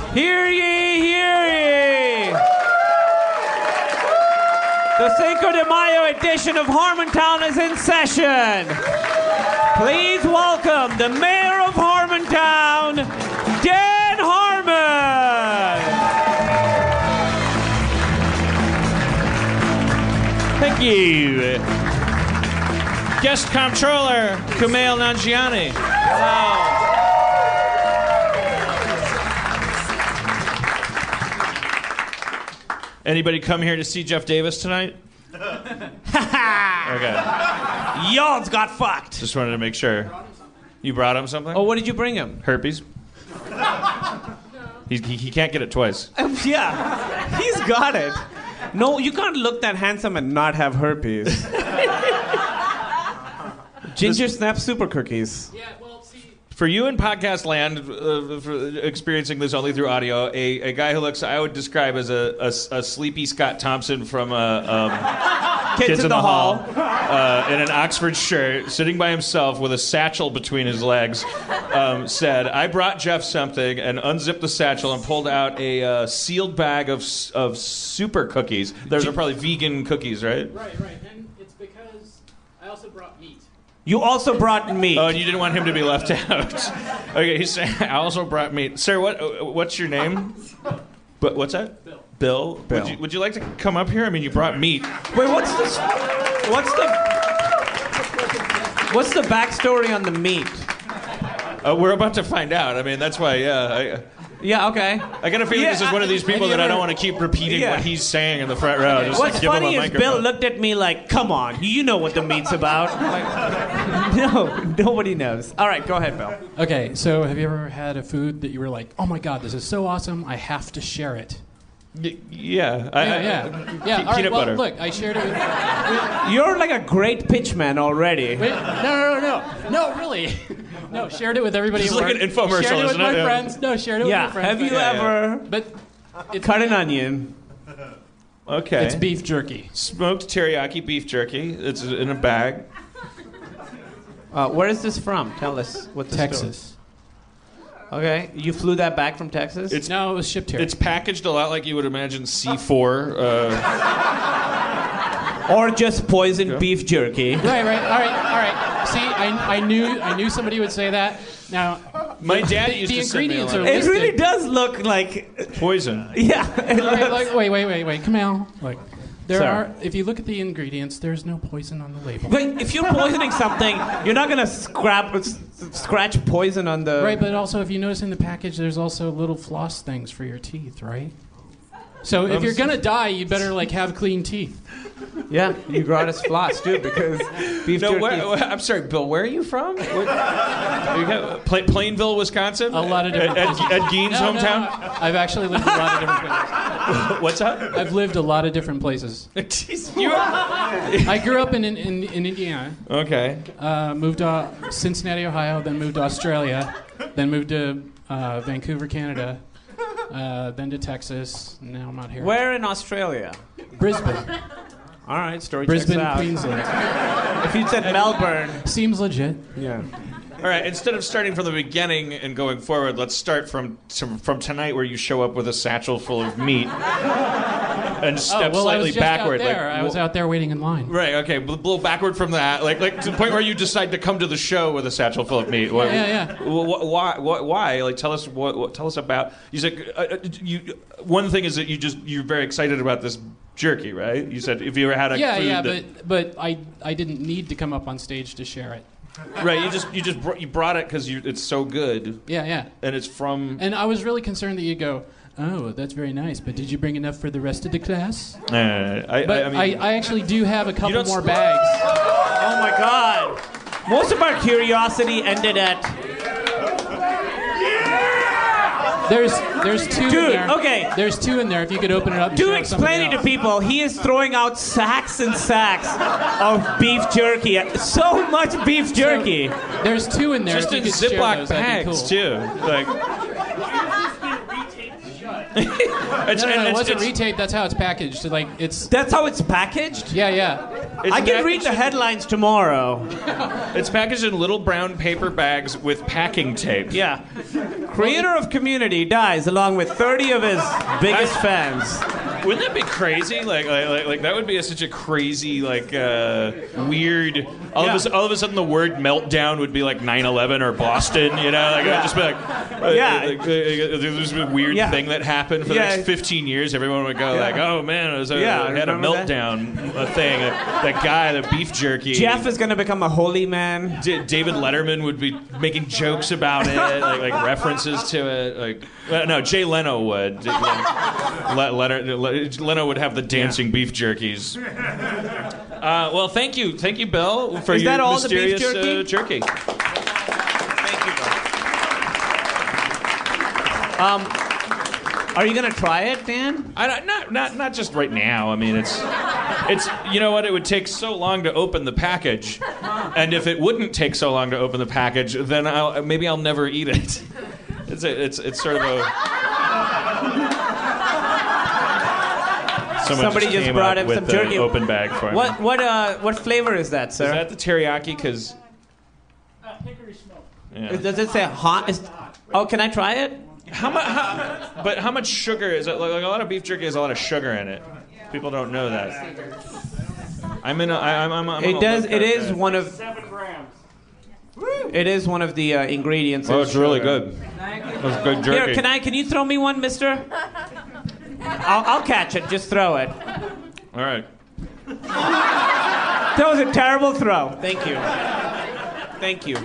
Hear ye, hear ye! The Cinco de Mayo edition of Harmontown is in session. Please welcome the mayor of Harmontown, Dan Harmon. Thank you. Guest comptroller, Kumail Nanjiani. Hello. Anybody come here to see Jeff Davis tonight? Okay. Y'all's got fucked. Just wanted to make sure. You brought him something? Oh, what did you bring him? Herpes? He can't get it twice. Yeah, he's got it. No, you can't look that handsome and not have herpes. Ginger Snap Super Cookies. Yeah, well, see... For you in podcast land, for experiencing this only through audio, a guy who looks, I would describe as a sleepy Scott Thompson from Kids in the Hall, in an Oxford shirt, sitting by himself with a satchel between his legs, said, I brought Jeff something, and unzipped the satchel and pulled out a sealed bag of super cookies. Those are probably vegan cookies, right? Right. And it's because I also brought meat. You also brought meat. Oh, and you didn't want him to be left out. Okay, he's saying, I also brought meat. Sir, what's your name? But what's that? Bill. Would you like to come up here? I mean, you brought meat. Wait, what's the backstory on the meat? We're about to find out. I mean, that's why, yeah. Yeah, okay. I got a feeling this is one of these people that I don't want to keep repeating what he's saying in the front row. Just What's give him funny a is microphone. Bill looked at me like, come on, you know what the meat's about. Like, no, nobody knows. All right, go ahead, Bill. Okay, so have you ever had a food that you were like, oh my god, this is so awesome, I have to share it? Yeah. Yeah. All right, Peanut well, butter. look, I shared it with... You're like a great pitchman already. Wait, no, really. No, shared it with everybody This at is like work. an infomercial, Shared it with isn't my it? Yeah. friends. No, shared it with my friends. Have you ever But it's, cut an onion? Okay. it's beef jerky. Smoked teriyaki beef jerky. It's in a bag. Where is this from? Tell us what the Texas. story. Okay, you flew that back from Texas? No, it was shipped here. It's packaged a lot like you would imagine C4. Or just poisoned beef jerky. Right. All right. See, I knew somebody would say that. Now, My dad used the to send me a ingredients lot are of It listed. really does look like... poison. Yeah. it All right, looks- like, wait, Kamal. Like, there Sir. are. If you look at the ingredients, there's no poison on the label. But if you're poisoning something, you're not going to scratch poison on the... Right, but also if you notice in the package, there's also little floss things for your teeth, right? So if you're gonna die, you better like have clean teeth. Yeah, you brought us floss, too, because beef No, jerky... I'm sorry, Bill. Where are you from? Plainville, Wisconsin. A lot of different places. Ed Gein's hometown. No, I've actually lived a lot of different places. What's that? I've lived a lot of different places. Jeez, I grew up in Indiana. Okay. Moved to Cincinnati, Ohio, then moved to Australia, then moved to Vancouver, Canada, then to Texas. Now I'm out here. Where in Australia? Brisbane. All right, story Brisbane, checks out. Queensland. If you'd said Melbourne... Seems legit. Yeah. All right. Instead of starting from the beginning and going forward, let's start from tonight, where you show up with a satchel full of meat and step I was slightly just backward. Out there. I was out there waiting in line. Right. Okay. A little backward from that, like to the point where you decide to come to the show with a satchel full of meat. Yeah. Why? Like, tell us tell us about. You said one thing is that you're very excited about this jerky, right? You said if you ever had a food but I didn't need to come up on stage to share it. right. You brought it because it's so good. Yeah. And it's from. And I was really concerned that you'd go, oh, that's very nice, but did you bring enough for the rest of the class? I actually do have a couple more bags. Oh, my God. Most of our curiosity ended at... There's two in Dude, there. okay. There's two in there. If you could open it up. And Do show explain it somebody to people. He is throwing out sacks and sacks of beef jerky. So much beef jerky. else. There's two in there. Just if in you could share Ziploc those, that'd be bags cool. too. Like. No, it wasn't retaped. That's how it's packaged. So, like it's. That's how it's packaged? Yeah. I can read the headlines tomorrow. It's packaged in little brown paper bags with packing tape. Yeah. Creator of Community dies along with 30 of his biggest fans. Wouldn't that be crazy? Like that would be such a crazy, weird. All of a sudden, the word meltdown would be like 9/11 or Boston. You know, it would just be there's a weird thing that happened for the next 15 years. Everyone would go oh man, it had a meltdown thing. That guy, the beef jerky. Jeff is going to become a holy man. David Letterman would be making jokes about it, like references to it. No, Jay Leno would. Leno would have the dancing beef jerkies. Well, thank you, Bill, for your all mysterious the beef jerky. Thank you, Bill. Are you gonna try it, Dan? Not just right now. I mean, it's you know what? It would take so long to open the package, and if it wouldn't take so long to open the package, then maybe I'll never eat it. It's sort of a. Somebody just brought him some jerky. An open bag for me. What flavor is that, sir? Is that the teriyaki? Because Hickory smoke. yeah. Does it say hot? Oh, can I try it? But how much sugar is it? Like a lot of beef jerky has a lot of sugar in it. People don't know that. It is one of 7 grams. It is one of the ingredients. Oh, it's really good. It's good jerky. Here, can you throw me one, mister? I'll catch it. Just throw it. All right. That was a terrible throw. Thank you. Thank you.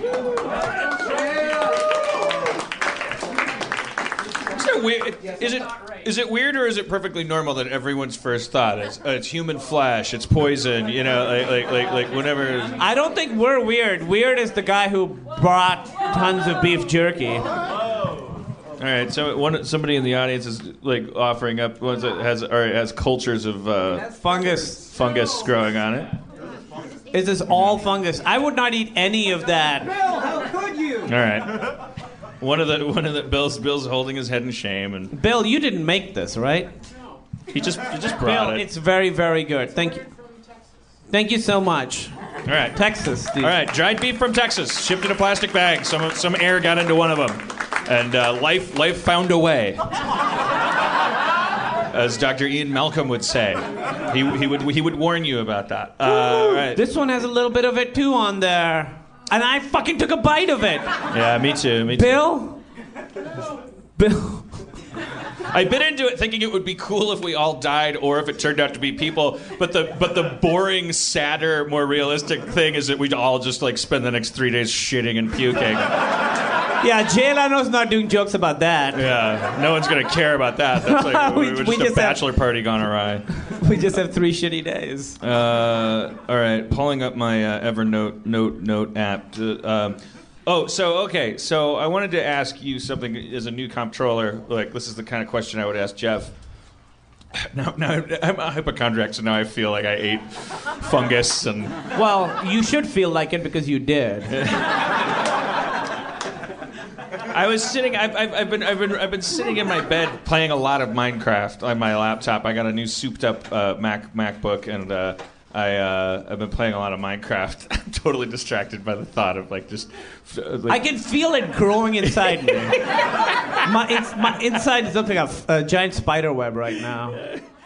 Is it weird or is it perfectly normal that everyone's first thought is it's human flesh, it's poison, you know, like whenever? I don't think we're weird. Weird is the guy who brought tons of beef jerky. All right, so somebody in the audience is like offering up ones that has cultures of fungus growing on it. Is this all fungus? I would not eat any of that. Bill, how could you? All right. One of the Bill's holding his head in shame, and Bill, you didn't make this, right? he just brought Bill, it. it's very, very good. Thank you. Thank you so much. All right, Texas, Steve. All right, dried beef from Texas, shipped in a plastic bag. Some air got into one of them, and life found a way. As Dr. Ian Malcolm would say, he would warn you about that. All right. This one has a little bit of it too on there, and I fucking took a bite of it. Yeah, me too. Bill. I bit into it thinking it would be cool if we all died or if it turned out to be people, but the boring, sadder, more realistic thing is that we'd all just like spend the next 3 days shitting and puking. Yeah, Jay Leno's not doing jokes about that. Yeah, no one's gonna care about that. That's like we're just a bachelor party gone awry. We just have 3 shitty days. All right, pulling up my Evernote note app. So I wanted to ask you something as a new comptroller. Like, this is the kind of question I would ask Jeff. Now I'm a hypochondriac, so now I feel like I ate fungus and. Well, you should feel like it because you did. I was sitting. I've been sitting in my bed playing a lot of Minecraft on my laptop. I got a new souped-up MacBook, and I've been playing a lot of Minecraft. I'm totally distracted by the thought of I can feel it growing inside me. My inside is looking like a giant spider web right now.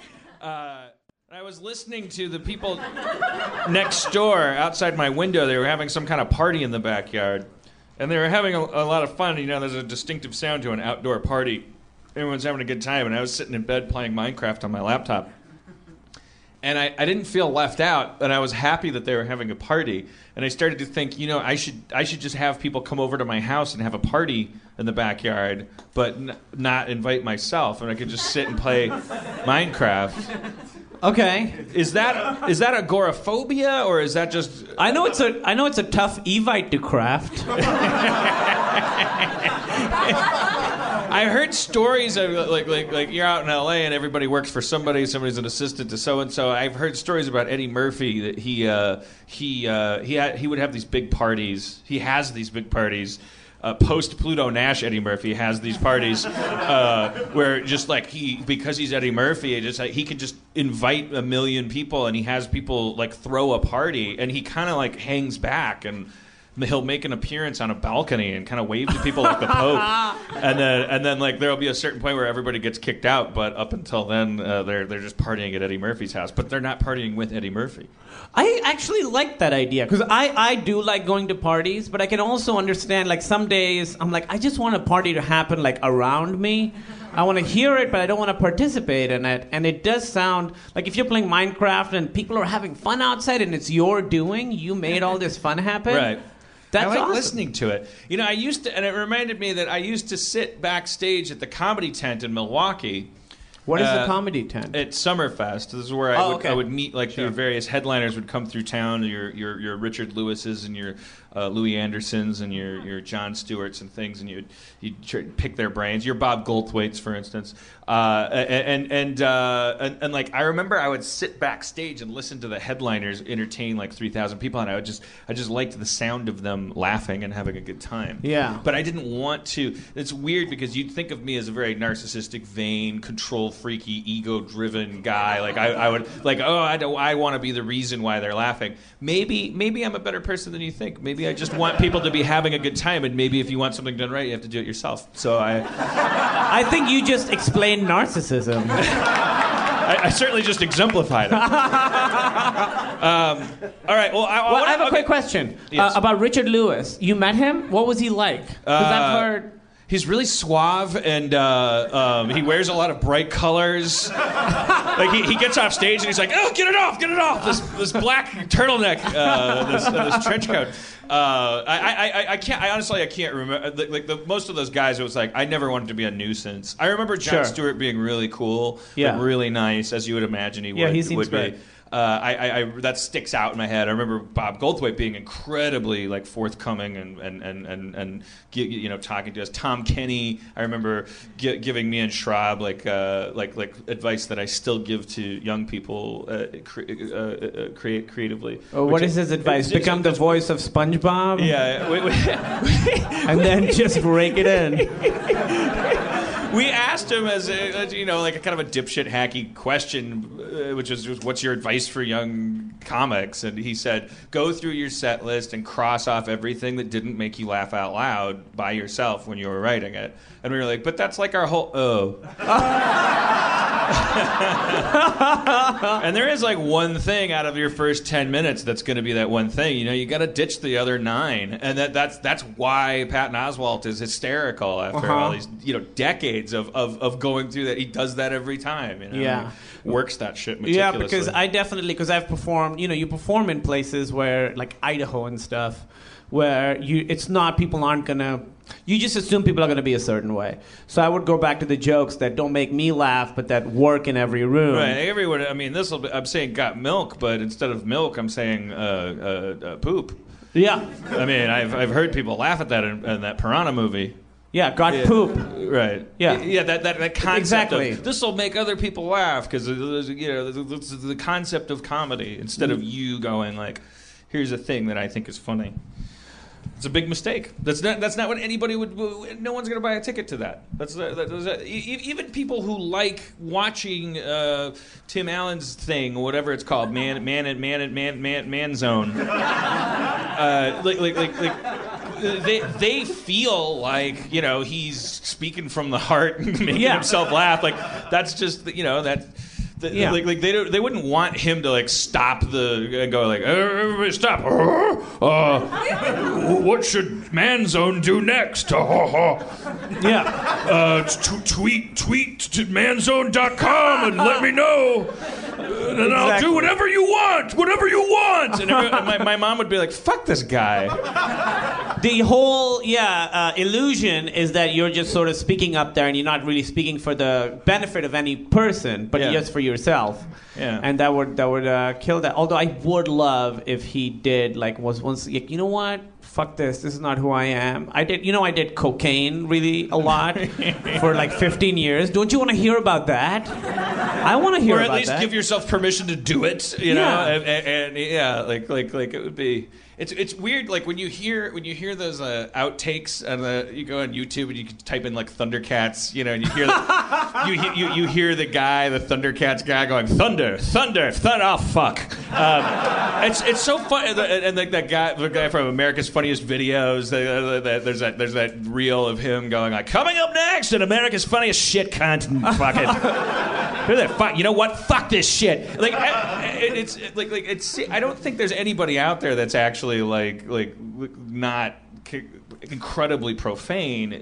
I was listening to the people next door outside my window. They were having some kind of party in the backyard. And they were having a lot of fun. You know, there's a distinctive sound to an outdoor party. Everyone's having a good time, and I was sitting in bed playing Minecraft on my laptop. And I didn't feel left out, and I was happy that they were having a party. And I started to think, you know, I should just have people come over to my house and have a party in the backyard, but not invite myself, and I could just sit and play Minecraft. Okay. Is that agoraphobia, or is that just? I know it's a tough Evite to craft. I heard stories of like you're out in LA and everybody works for somebody's an assistant to so and so. I've heard stories about Eddie Murphy that he would have these big parties. He has these big parties. Post Pluto Nash, Eddie Murphy has these parties where just like because he's Eddie Murphy, he could just invite 1 million people, and he has people like throw a party, and he kind of like hangs back and he'll make an appearance on a balcony and kind of wave to people like the Pope, and then like there'll be a certain point where everybody gets kicked out, but up until then they're just partying at Eddie Murphy's house, but they're not partying with Eddie Murphy. I actually like that idea because I do like going to parties, but I can also understand like some days I'm like I just want a party to happen like around me. I want to hear it, but I don't want to participate in it. And it does sound like if you're playing Minecraft and people are having fun outside and it's your doing, you made all this fun happen. Right. That's I like awesome. listening to it. You know, I used to, and it reminded me that I used to sit backstage at the Comedy Tent in Milwaukee. What is the Comedy Tent? At Summerfest. This is where I would meet, like, your various headliners would come through town, your Richard Lewis's and your Louis Andersons and your Jon Stewarts and things, and you'd pick their brains. Your Bob Goldthwait's, for instance. And like, I remember I would sit backstage and listen to the headliners entertain like 3,000 people, and I just liked the sound of them laughing and having a good time. Yeah. But I didn't want to. It's weird because you'd think of me as a very narcissistic, vain, control freaky, ego-driven guy. Like I would like, I want to be the reason why they're laughing. Maybe I'm a better person than you think. Maybe I just want people to be having a good time, and maybe if you want something done right, you have to do it yourself. So I think you just explained narcissism. I certainly just exemplified it. All right. Well, I have a quick question about Richard Lewis. You met him? What was he like? Because I've heard. He's really suave, and he wears a lot of bright colors. Like he gets off stage and he's like, "Oh, get it off! This black turtleneck, this trench coat." I can't remember. Like most of those guys, it was like I never wanted to be a nuisance. I remember Jon Stewart being really cool, like really nice, as you would imagine he would. Yeah, he seems great. That sticks out in my head. I remember Bob Goldthwait being incredibly like forthcoming and talking to us. Tom Kenny, I remember giving me and Schraub like advice that I still give to young people creatively. Oh, what is his advice? Become the voice of SpongeBob? Yeah, and then just rake it in. We asked him as like a kind of a dipshit hacky question, which was, what's your advice for young comics? And he said, go through your set list and cross off everything that didn't make you laugh out loud by yourself when you were writing it. And we were like, but that's like our whole, And there is like one thing out of your first 10 minutes that's going to be that one thing. You got to ditch the other 9. And that's why Patton Oswalt is hysterical after all these decades of going through that. He does that every time. Yeah. He works that shit meticulously. Yeah, because I've performed, you perform in places where, like Idaho and stuff, where it's not, people aren't going to, you just assume people are going to be a certain way. So I would go back to the jokes that don't make me laugh, but that work in every room. Right, everyone. I mean, I'm saying got milk, but instead of milk, I'm saying poop. Yeah. I mean, I've heard people laugh at that in that Piranha movie. Yeah, poop. Right. Yeah. Yeah, that concept exactly. of this will make other people laugh because the concept of comedy instead of you going like, here's a thing that I think is funny. It's a big mistake. That's not what anybody would. No one's going to buy a ticket to that. Even people who like watching Tim Allen's thing or whatever it's called, Man Zone. They feel like he's speaking from the heart and making himself laugh. Like that's just that. Like they wouldn't want him to like stop and go like everybody stop. What should Manzone do next? Tweet to manzone.com and let me know. And I'll do whatever you want. And my mom would be like, fuck this guy. The whole illusion is that you're just sort of speaking up there and you're not really speaking for the benefit of any person, but just for yourself. Yeah. And that would kill that. Although I would love if he did was once you know what? Fuck this. This is not who I am. I did cocaine really a lot for like 15 years. Don't you want to hear about that? I want to hear about that. Or at least give yourself permission to do it, And like it would be. it's weird. Like when you hear those outtakes, and you go on YouTube and you can type in like Thundercats, you know, and you hear you hear the guy, the Thundercats guy, going thunder, oh fuck. It's so fun, and like the guy from America's Funniest Videos. There's that reel of him going like, coming up next in America's Funniest Shit cunt. Fuck it. Who the fuck? You know what? Fuck this shit. Like it's. I don't think there's anybody out there that's actually like not incredibly profane.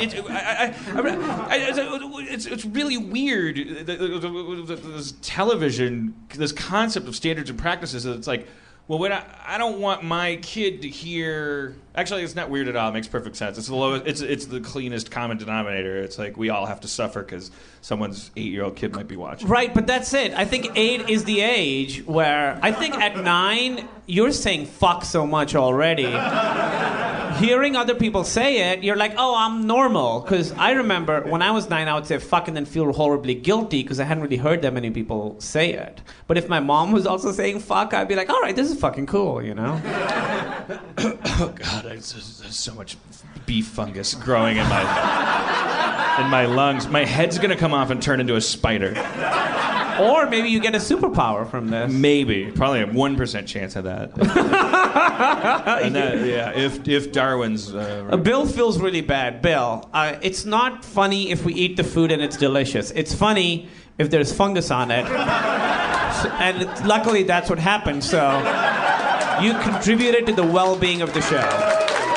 It's really weird. This television, this concept of standards and practices. It's like, well, I don't want my kid to hear. Actually, it's not weird at all. It makes perfect sense. It's the lowest. It's the cleanest common denominator. It's like we all have to suffer because someone's 8-year-old kid might be watching. Right, but that's it. I think 8 is the age where I think at 9 you're saying fuck so much already. Hearing other people say it, you're like, oh, I'm normal. Because I remember when I was 9, I would say fuck and then feel horribly guilty because I hadn't really heard that many people say it. But if my mom was also saying fuck, I'd be like, all right, this is fucking cool, you know? Oh God, there's so much beef fungus growing in my lungs. My head's gonna come off and turn into a spider. Or maybe you get a superpower from this. Maybe, probably a 1% chance of that. And that, yeah, if Darwin's. Bill feels really bad. Bill, it's not funny if we eat the food and it's delicious. It's funny if there's fungus on it. And luckily that's what happened. So you contributed to the well-being of the show.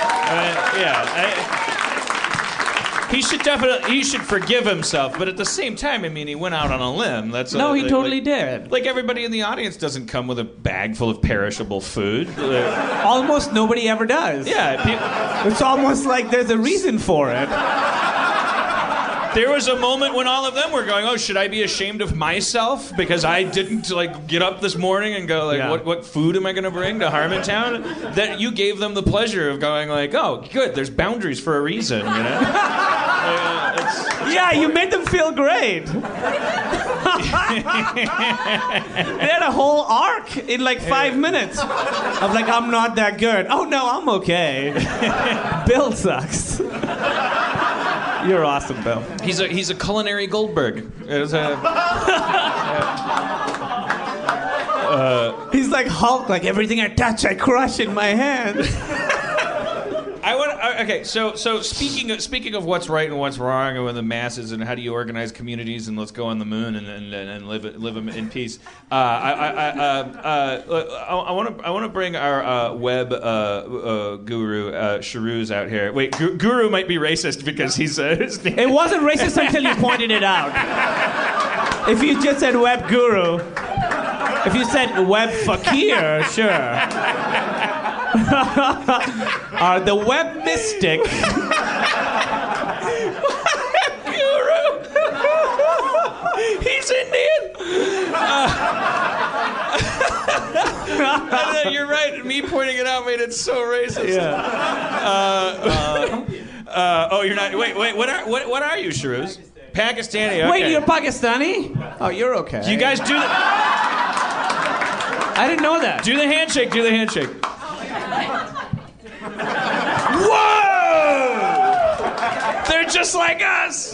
He should forgive himself, but at the same time, I mean, he went out on a limb. He totally did. Like everybody in the audience doesn't come with a bag full of perishable food. Almost nobody ever does. Yeah, it's almost like there's a reason for it. There was a moment when all of them were going, oh, should I be ashamed of myself because I didn't like get up this morning and go like, what food am I going to bring to Harmontown? That you gave them the pleasure of going like, oh, good, there's boundaries for a reason, you know? Yeah, you made them feel great. They had a whole arc in like 5 minutes of like, I'm not that good. Oh no, I'm okay. Bill sucks. You're awesome, Bill. He's a culinary Goldberg. He's like Hulk. Like everything I touch, I crush in my hand. Okay, so speaking of what's right and what's wrong and with the masses and how do you organize communities and let's go on the moon and live in peace. I want to bring our web guru Sharuz out here. Wait, guru might be racist because he's. It wasn't racist until you pointed it out. If you just said web guru, if you said web fakir, sure. The web mystic. Guru. He's Indian. You're right. Me pointing it out made it so racist. Yeah. Oh, you're not. Wait. What are you, Sharuz? Pakistani. Okay. Wait, you're Pakistani? Oh, you're okay. Do you guys do? I didn't know that. Do the handshake. Whoa! They're just like us.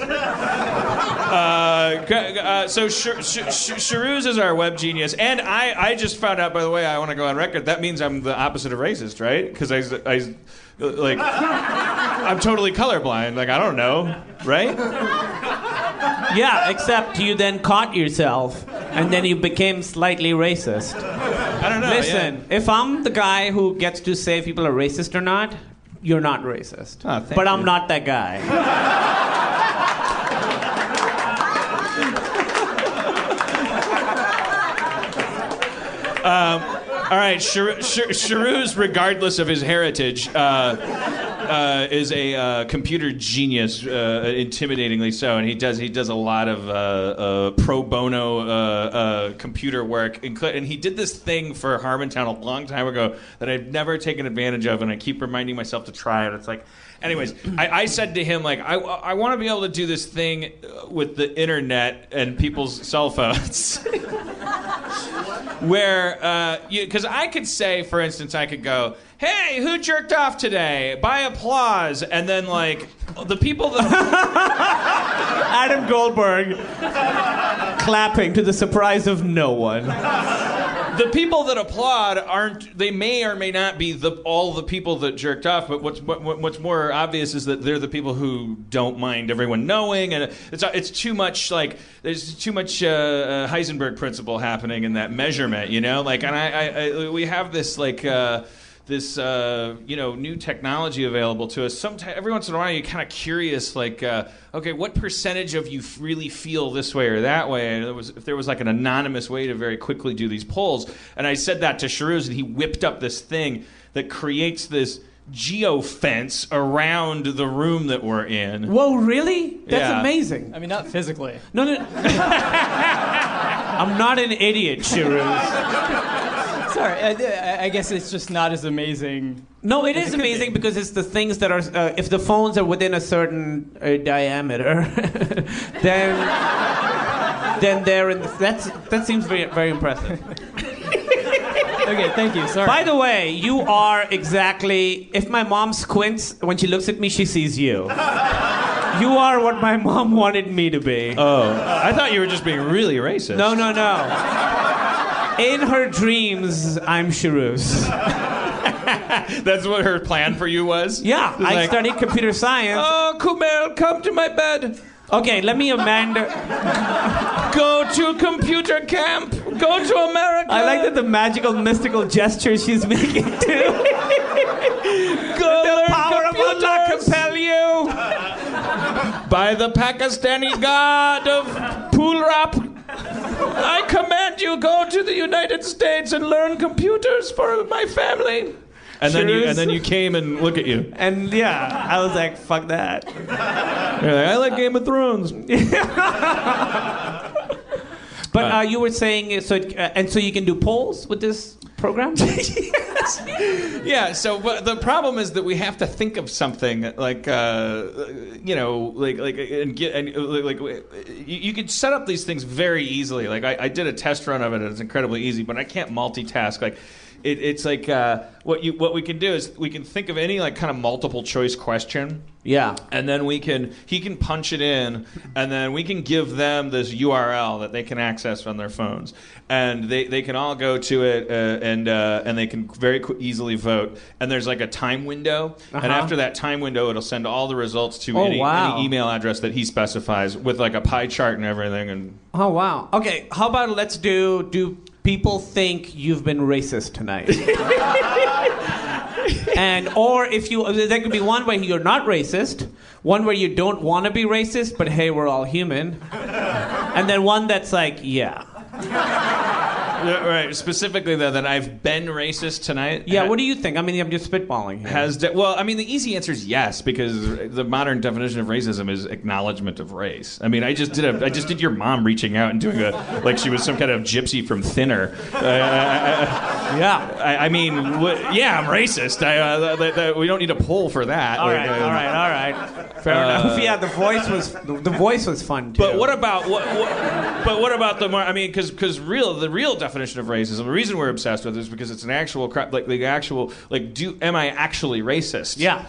So Sharuz is our web genius, and I just found out. By the way, I want to go on record. That means I'm the opposite of racist, right? Because I'm totally colorblind. Like I don't know, right? Yeah, except you then caught yourself, and then you became slightly racist. I don't know. Listen, if I'm the guy who gets to say if people are racist or not, you're not racist. Oh, thank but you. I'm not that guy. All right, Sharuz, regardless of his heritage, is a computer genius, intimidatingly so, and he does a lot of pro bono computer work, and he did this thing for Harmontown a long time ago that I've never taken advantage of, and I keep reminding myself to try it. It's like, anyways, I said to him like, I want to be able to do this thing with the internet and people's cell phones. Where, because I could say, for instance, I could go, hey, who jerked off today? By applause. And then, like, the people that... Adam Goldberg clapping to the surprise of no one. The people that applaud they may or may not be all the people that jerked off, but what's more obvious is that they're the people who don't mind everyone knowing, and it's too much, like, there's too much Heisenberg principle happening in that measurement, you know? Like, and we have this, like, this new technology available to us. Every once in a while, you're kind of curious, like, okay, what percentage of you really feel this way or that way? And if there was like an anonymous way to very quickly do these polls, and I said that to Sharuz, and he whipped up this thing that creates this geofence around the room that we're in. Whoa, really? That's Yeah. amazing. I mean, not physically. No. I'm not an idiot, Sharuz. Sorry, I guess it's just not as amazing. No, it is amazing because it's the things that are. If the phones are within a certain diameter, then they're in. That seems very very impressive. Okay, thank you. Sorry. By the way, you are exactly. If my mom squints when she looks at me, she sees you. You are what my mom wanted me to be. Oh, I thought you were just being really racist. No. In her dreams, I'm Sharuz. That's what her plan for you was? Yeah, I studied computer science. Oh, Kumail, come to my bed. Okay, let me amend. Go to computer camp. Go to America. I like that the magical, mystical gesture she's making too. Go The learn power of computers. Allah compel you. By the Pakistani god of Pulrap, I command you go to the United States and learn computers for my family. And then you came and look at you. And yeah, I was like, fuck that. You're like, I like Game of Thrones. But you were saying so you can do polls with this program? Yes. Yeah. So the problem is that we have to think of something like you could set up these things very easily. Like I did a test run of it, and it's incredibly easy. But I can't multitask. Like it's like what we can do is we can think of any like kind of multiple choice question. Yeah. And then he can punch it in, and then we can give them this URL that they can access on their phones, and they can all go to it, and they can very easily vote. And there's like a time window, and after that time window, it'll send all the results to any email address that he specifies with like a pie chart and everything. And oh wow. Okay, how about let's do people think you've been racist tonight? And or if you there could be one where you're not racist, one where you don't want to be racist, but hey, we're all human, and then one that's like, yeah. Right, specifically though, that I've been racist tonight. Yeah, what do you think? I mean, I'm just spitballing here. The easy answer is yes, because the modern definition of racism is acknowledgement of race. I mean, I just did your mom reaching out and doing like she was some kind of gypsy from Thinner. Yeah. I'm racist. We don't need a poll for that. All right. Fair enough. Yeah, the voice was fun too. But what about the more? I mean, because the real definition of racism, the reason we're obsessed with it is because it's an actual am I actually racist? Yeah.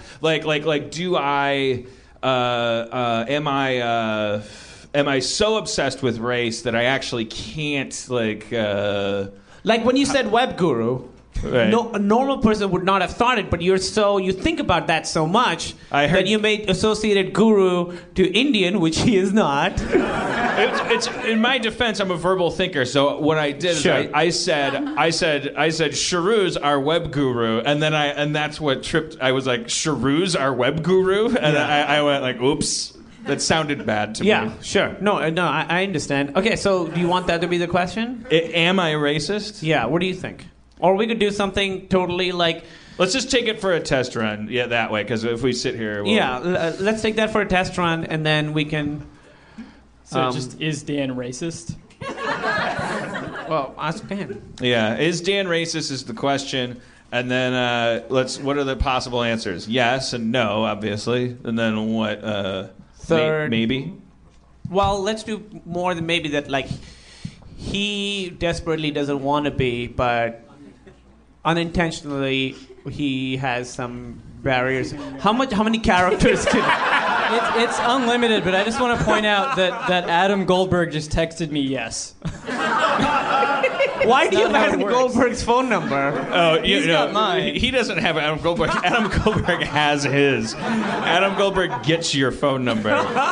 Am I so obsessed with race that I actually can't like when you said web guru. Right. No, a normal person would not have thought it, but you think about that so much that you made associated guru to Indian, which he is not. It's in my defense, I'm a verbal thinker. So what I did is I said Sharuz, our web guru, and that's what tripped. I was like, Sharuz, our web guru, and I went like, oops. That sounded bad to me. Yeah, sure. No, I understand. Okay, so do you want that to be the question? Am I racist? Yeah. What do you think? Or we could do something totally like... Let's just take it for a test run, that way, because if we sit here... let's take that for a test run, and then we can... So is Dan racist? Well, ask Dan. Yeah, is Dan racist is the question, and then what are the possible answers? Yes and no, obviously, and then what... Third... Maybe? Well, let's do more than maybe that, like, he desperately doesn't want to be, but... unintentionally he has some barriers. How many characters can? It's unlimited, but I just want to point out that Adam Goldberg just texted me yes. Why do you have not how it Adam works. Goldberg's phone number? Oh, He's got mine. He doesn't have Adam Goldberg. Adam Goldberg has his. Adam Goldberg gets your phone number.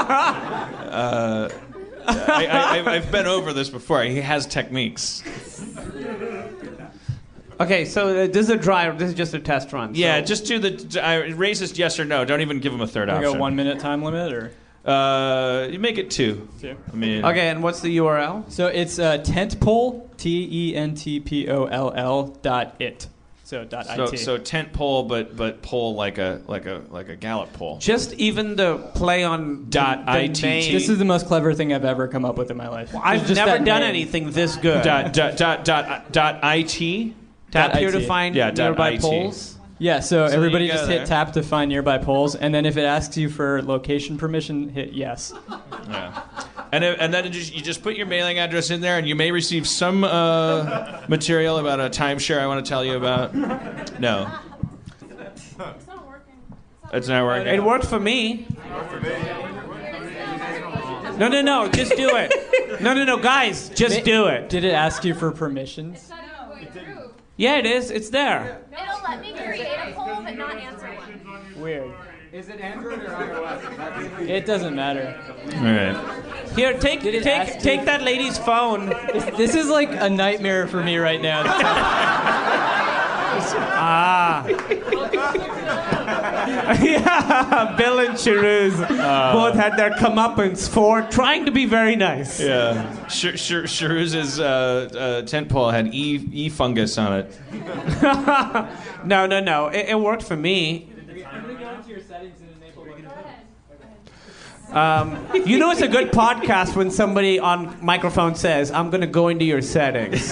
I've been over this before. He has techniques. Okay, so this is a dry. This is just a test run. Yeah, so. just do the racist yes or no. Don't even give him a third We option. go 1 minute time limit, or You make it 2. 2. I mean, Okay, and what's the URL? So it's tentpole, TENTPOLL.it. So .it. so tent pole, but pole like a Gallup pole. Just even the play on Dot the ITT. name. This is the most clever thing I've ever come up with in my life. I've Just never that done name. anything this good. Dot IT. Tap here IT. to find Yeah, dot nearby IT. polls. Yeah, so everybody you go just there. hit tap to find nearby polls, and then if it asks you for location permission, hit yes. Yeah. And then you just put your mailing address in there, and you may receive some material about a timeshare I want to tell you about. No. It's not working. It's not working. It worked for me. No, just do it. No, guys, just do it. Did it ask you for permissions? It's not even going through. Yeah, it is. It's there. It'll let me create a poll but not answer one. Weird. Is it Android or iOS? It doesn't matter. All right. Here, Did it ask take you- that lady's phone. This is like a nightmare for me right now. Yeah, Bill and Cherouz both had their comeuppance for trying to be very nice. Yeah. Sharuz's tent pole had E fungus on it. No. It worked for me. You know it's a good podcast when somebody on microphone says, "I'm going to go into your settings."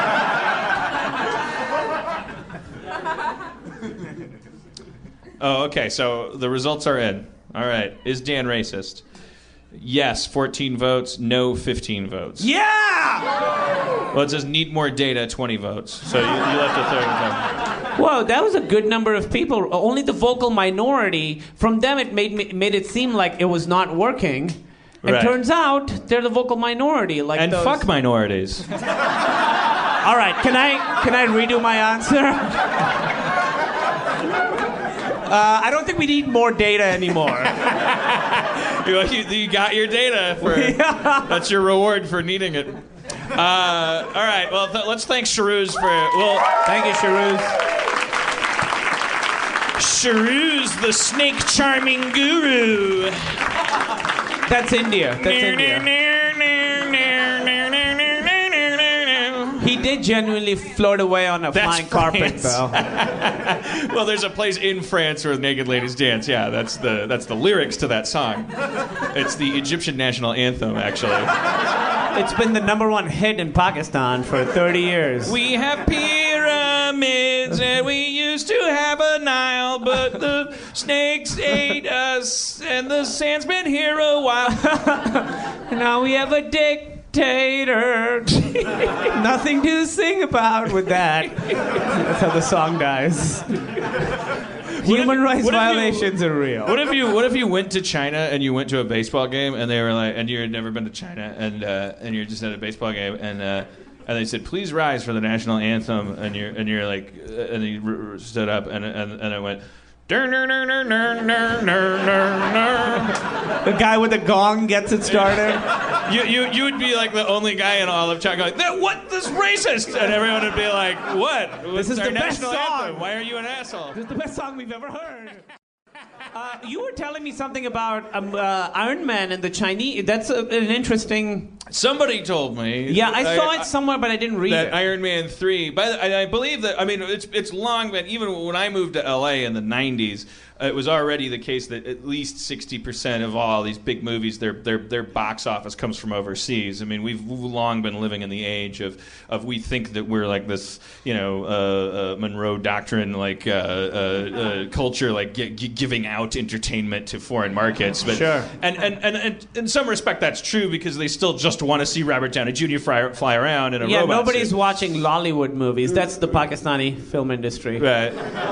Oh, okay. So the results are in. All right. Is Dan racist? Yes, 14 votes. No, 15 votes. Yeah! Well, it says need more data, 20 votes. So you left a third vote. Whoa, that was a good number of people. Only the vocal minority. From them, it made it seem like it was not working. It Right. turns out they're the vocal minority. Like And those... fuck minorities. All right, can I redo my answer? I don't think we need more data anymore. You got your data. That's your reward for needing it. All right. Well, let's thank Sharuz for. Well, Thank you, Cherouz. Sharuz, the snake charming guru. That's India. That's India. He did genuinely float away on a That's flying carpet, France. though. Well, there's a place in France where naked ladies dance. Yeah, that's the lyrics to that song. It's the Egyptian national anthem, actually. It's been the #1 hit in Pakistan for 30 years. We have pyramids and we used to have a Nile, but the snakes ate us and the sand's been here a while. Now we have a dictator. Nothing to sing about with that. That's how the song dies. Human rights what if you- violations are real. What if you went to China and you went to a baseball game and they were like, and you had never been to China and you're just at a baseball game and they said, please rise for the national anthem, and you're like, and you stood up and it went. The guy with the gong gets it started. You would be like the only guy in all of China going, what? This racist! And everyone would be like, what? This is our the best national song. anthem. Why are you an asshole? This is the best song we've ever heard. You were telling me something about Iron Man and the Chinese. That's an interesting. Somebody told me. Yeah, I saw it somewhere, but I didn't read that it. Iron Man 3. I believe that. I mean, it's long, but even when I moved to LA in the '90s, it was already the case that at least 60% of all these big movies, their box office comes from overseas. I mean, we've long been living in the age of we think that we're like this, Monroe Doctrine culture, like giving out entertainment to foreign markets. But Sure. And in some respect, that's true because they still just just want to see Robert Downey Jr. fly around in a Yeah, robot nobody's suit. watching Lollywood movies. That's the Pakistani film industry. Right.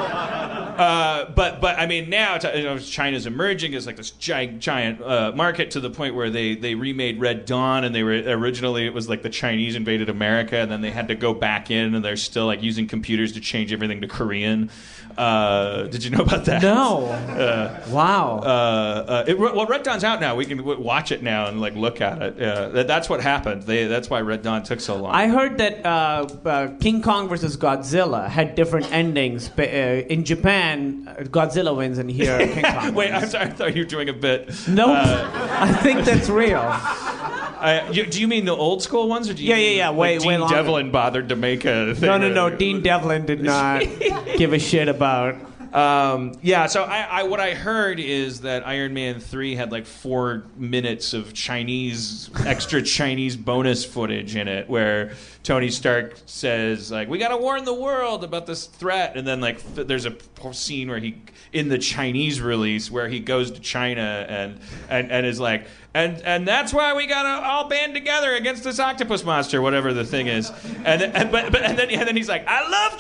But I mean now China's emerging as like this giant market to the point where they remade Red Dawn, and they were originally it was like the Chinese invaded America, and then they had to go back in, and they're still like using computers to change everything to Korean. Did you know about that? No. Wow. Well, Red Dawn's out now. We can watch it now and like look at it. That's what happened. That's why Red Dawn took so long. I heard that King Kong versus Godzilla had different endings. In Japan, Godzilla wins, and here King Kong Wait, wins. I'm sorry. I thought you were doing a bit. Nope. I think that's real. Do you mean the old school ones, or do you Yeah. mean, Way like Dean longer. Devlin bothered to make a thing? No. Dean Devlin did not give a shit about. Yeah, so I what I heard is that Iron Man 3 had like 4 minutes of extra Chinese bonus footage in it, where Tony Stark says like, "We got to warn the world about this threat," and then like there's a scene where in the Chinese release where he goes to China and is like, and that's why we gotta all band together against this octopus monster, whatever the thing is, and then he's like, "I love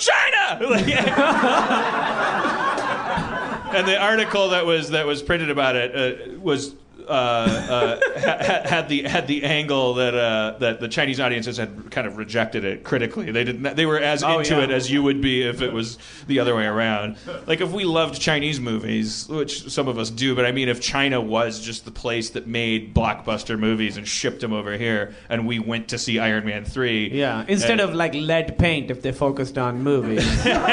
China." And the article that was printed about it was had the angle that the Chinese audiences had kind of rejected it critically. They were as into it as you would be if it was the other way around. Like if we loved Chinese movies, which some of us do, but I mean if China was just the place that made blockbuster movies and shipped them over here, and we went to see Iron Man 3. Yeah, instead of like lead paint, if they focused on movies.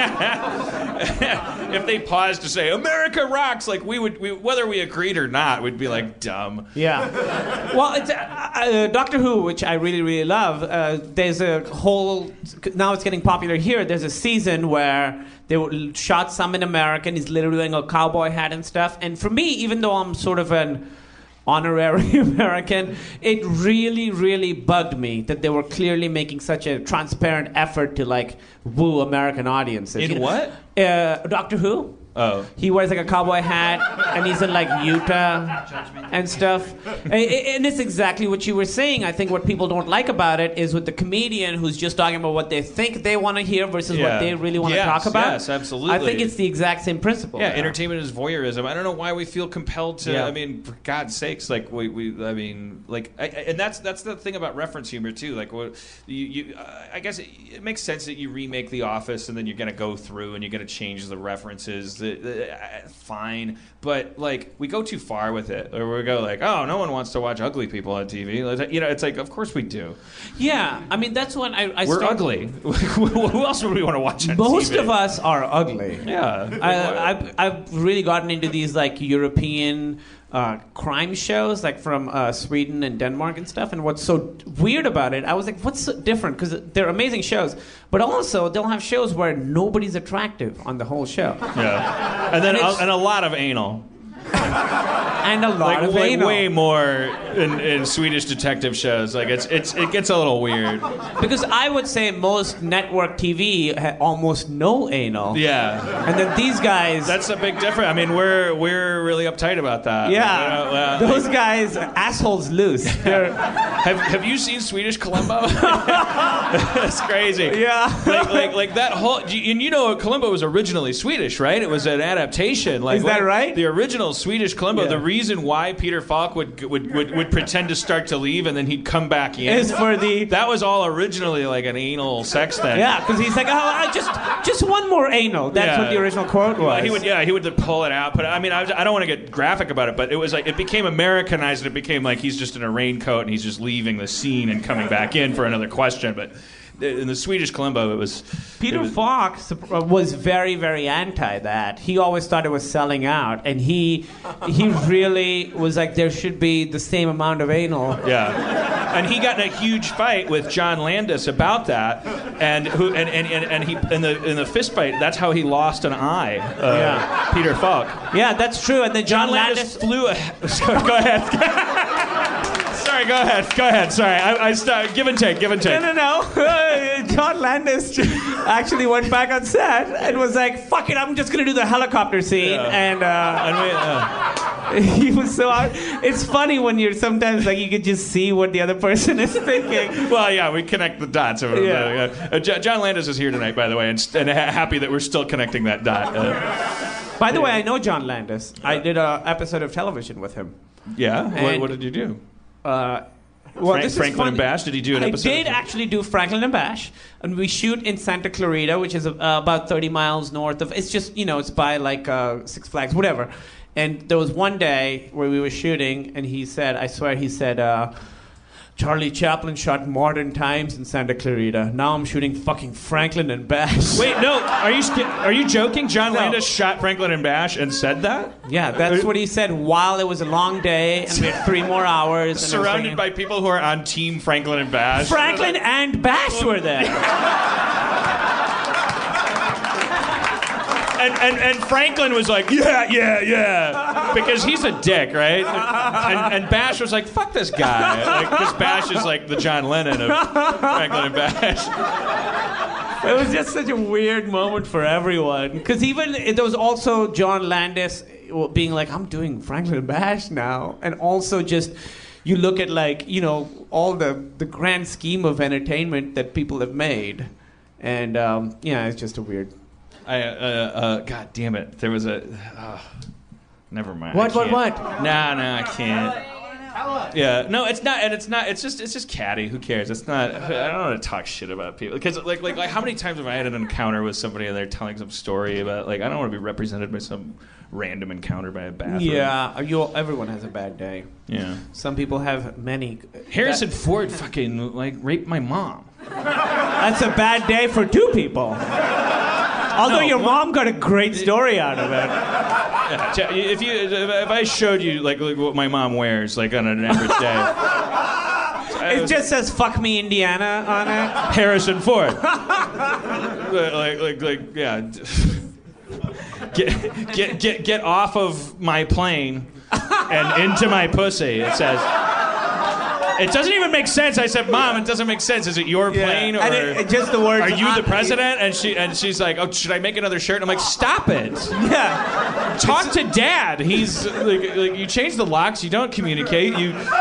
If they paused to say America rocks, like we whether we agreed or not, we'd be like dumb. Yeah. Well, it's Doctor Who, which I really, really love. There's a whole. Now it's getting popular here. There's a season where they shot some in America, and he's literally wearing a cowboy hat and stuff. And for me, even though I'm sort of an honorary American, it really, really bugged me that they were clearly making such a transparent effort to like woo American audiences. In what? Doctor Who. Oh. He wears like a cowboy hat, and he's in like Utah and stuff. And it's exactly what you were saying. I think what people don't like about it is with the comedian who's just talking about what they think they want to hear versus what they really want to talk about. Yes, absolutely. I think it's the exact same principle. Yeah, entertainment is voyeurism. I don't know why we feel compelled to. Yeah. I mean, for God's sakes, like and that's the thing about reference humor too. Like, I guess it makes sense that you remake The Office and then you're gonna go through and you're gonna change the references. Fine, but like we go too far with it, or we go like, oh, no one wants to watch ugly people on TV. You know, it's like, of course we do. Yeah, I mean that's when I We're ugly. Who else would we want to watch on Most TV? of us are ugly. Yeah. I've really gotten into these like European crime shows, like from Sweden and Denmark and stuff. And what's so weird about it, I was like, what's so different? Because they're amazing shows, but also they'll have shows where nobody's attractive on the whole show. Yeah. And then and a lot of anal. And a lot of anal. Way more in Swedish detective shows. Like it gets a little weird. Because I would say most network TV had almost no anal. Yeah. And then these guys. That's a big difference. I mean, we're really uptight about that. Yeah. Those guys, assholes loose. Have you seen Swedish Columbo? That's crazy. Yeah. Like that whole. And you know, Columbo was originally Swedish, right? It was an adaptation. Like, is that right? The original Swedish Columbo. Yeah. The reason why Peter Falk would pretend to start to leave and then he'd come back in is for the. That was all originally like an anal sex thing. Yeah, because he's like, oh, I just one more anal. That's what the original quote was. He would pull it out. But I mean, I don't want to get graphic about it, but it was like it became Americanized, and it became like he's just in a raincoat and he's just leaving the scene and coming back in for another question. But in the Swedish Columbo, it was Peter Falk was very, very anti that. He always thought it was selling out, and he really was like, there should be the same amount of anal. Yeah, and he got in a huge fight with John Landis about that, and he in the fist fight. That's how he lost an eye. Peter Falk. Yeah, that's true. And then John Landis flew. Go ahead. Sorry, go ahead. Sorry, I stopped. Give and take. No. John Landis actually went back on set and was like, fuck it, I'm just going to do the helicopter scene. Yeah. He was so out. It's funny when you're sometimes like you could just see what the other person is thinking. Well, yeah, we connect the dots. John Landis is here tonight, by the way, and happy that we're still connecting that dot. By the way, I know John Landis. I did an episode of television with him. Yeah? And- What did you do? This is Franklin funny. and Bash? Did he do an episode? I did actually do Franklin and Bash, and we shoot in Santa Clarita, which is about 30 miles north of. It's just it's by like Six Flags, whatever. And there was one day where we were shooting, and he said, Charlie Chaplin shot Modern Times in Santa Clarita. Now I'm shooting fucking Franklin and Bash. Wait, no, are you joking? John No. Landis shot Franklin and Bash and said that? Yeah, that's what he said while it was a long day, and we had 3 more hours. And Surrounded by people who are on Team Franklin and Bash. Franklin and Bash were there. And Franklin was like, yeah, because he's a dick, right? And Bash was like, fuck this guy, because Bash is like the John Lennon of Franklin and Bash. It was just such a weird moment for everyone. Because even there was also John Landis being like, I'm doing Franklin and Bash now. And also just, you look at like, all the grand scheme of entertainment that people have made. And it's just a weird... God damn it. There was a... never mind. What? No, I can't. Yeah, no, it's not, and it's not. It's just catty. Who cares? It's not. I don't want to talk shit about people because, like, how many times have I had an encounter with somebody and they're telling some story about, like, I don't want to be represented by some random encounter by a bathroom. Yeah, everyone has a bad day. Yeah. Some people have many. Harrison Ford fucking raped my mom. That's a bad day for 2 people. Although your mom got a great story out of it. Yeah, if I showed you like what my mom wears like on an average day. It just says "Fuck me, Indiana" on it. Harrison Ford. Yeah. Get off of my plane and into my pussy. It says. It doesn't even make sense. I said, Mom, it doesn't make sense. Is it your plane or just the words? Are you the president? And she's like, oh, should I make another shirt? And I'm like, stop it. Yeah. Talk to Dad. He's like you change the locks. You don't communicate.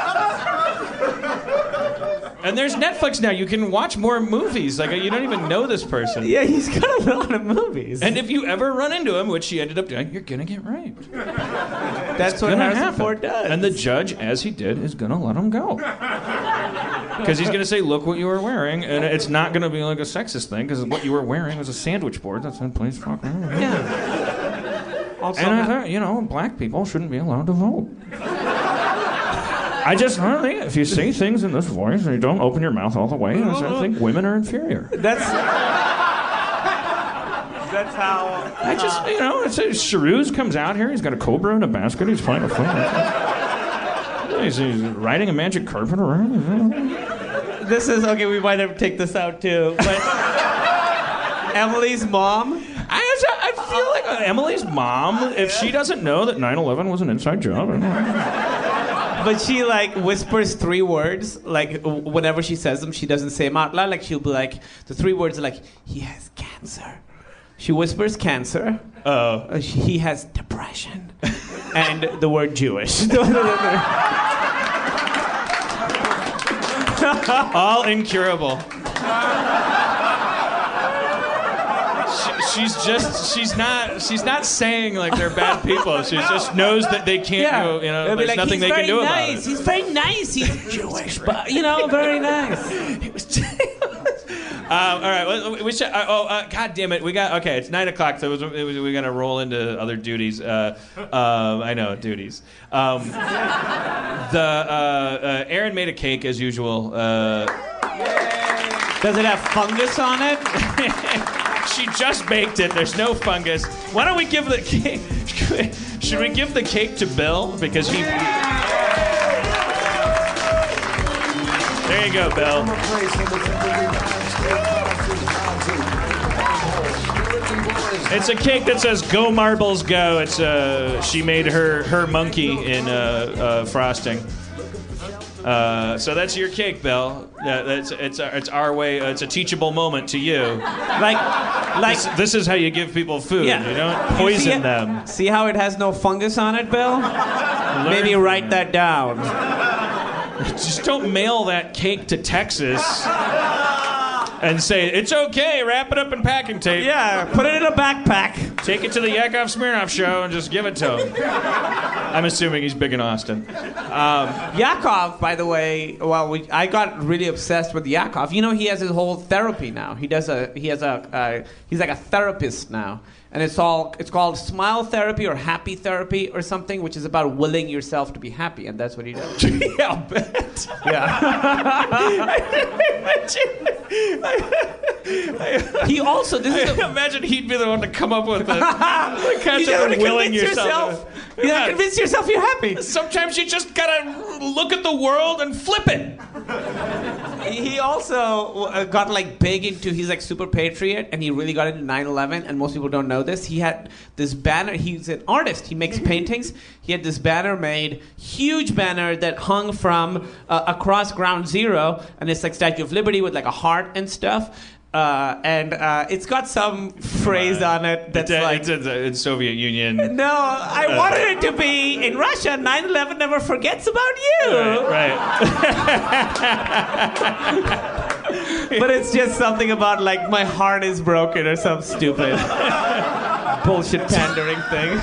And there's Netflix now. You can watch more movies. Like, you don't even know this person. Yeah, he's got a lot of movies. And if you ever run into him, which she ended up doing, you're gonna get raped. That's what Harrison Ford does. And the judge, as he did, is gonna let him go. Because he's gonna say, look what you were wearing, and it's not gonna be like a sexist thing, because what you were wearing was a sandwich board that said, please fuck me. Yeah. Also, and black people shouldn't be allowed to vote. I just think if you say things in this voice and you don't open your mouth all the way, I think women are inferior. That's how... I just, it's Sharouz comes out here, he's got a cobra in a basket, he's playing a phone. He's riding a magic carpet around. This is, okay, we might have to take this out too, but Emily's mom... I feel like Emily's mom, if she doesn't know that 9/11 was an inside job, I don't know. But she whispers 3 words, whenever she says them, she doesn't say them out loud. Like she'll be like, the 3 words are like, he has cancer. She whispers cancer. He has depression. And the word Jewish. All incurable. She's not saying like they're bad people. She just knows that they can't go, there's nothing they can do about it. He's very nice. He's Jewish, but very nice. All right, we should. God damn it, it's 9:00, so we're gonna roll into other duties. I know duties. Aaron made a cake as usual. Does it have fungus on it? She just baked it. There's no fungus. Why don't we give the cake? Should we give the cake to Bill because he? There you go, Bill. It's a cake that says "Go Marbles Go." It's she made her monkey in frosting. So that's your cake, Bill. It's our way. It's a teachable moment to you. This is how you give people food. Yeah. You don't poison them. See how it has no fungus on it, Bill? Maybe write that down. Just don't mail that cake to Texas and say, it's okay, wrap it up in packing tape. Yeah, put it in a backpack. Take it to the Yakov Smirnoff show and just give it to him. I'm assuming he's big in Austin. Yakov, by the way, I got really obsessed with Yakov. You know, he has his whole therapy now. He's like a therapist now. And it's called smile therapy or happy therapy or something, which is about willing yourself to be happy, and that's what he does. Yeah, I'll bet. Yeah. He also imagine he'd be the one to come up with the concept of willing yourself. You gotta convince yourself you're happy. Sometimes you just gotta look at the world and flip it. He also got like big into, he's like super patriot, and he really got into 9/11, and most people don't know this. He had this banner, he's an artist, he makes paintings. He had this banner made, huge banner that hung from across Ground Zero, and it's like Statue of Liberty with like a heart and stuff. And it's got some phrase on it that's it's in Soviet Union. No, I wanted it to be in Russia. 9/11 never forgets about you. Right. But it's just something about like my heart is broken or some stupid bullshit pandering thing.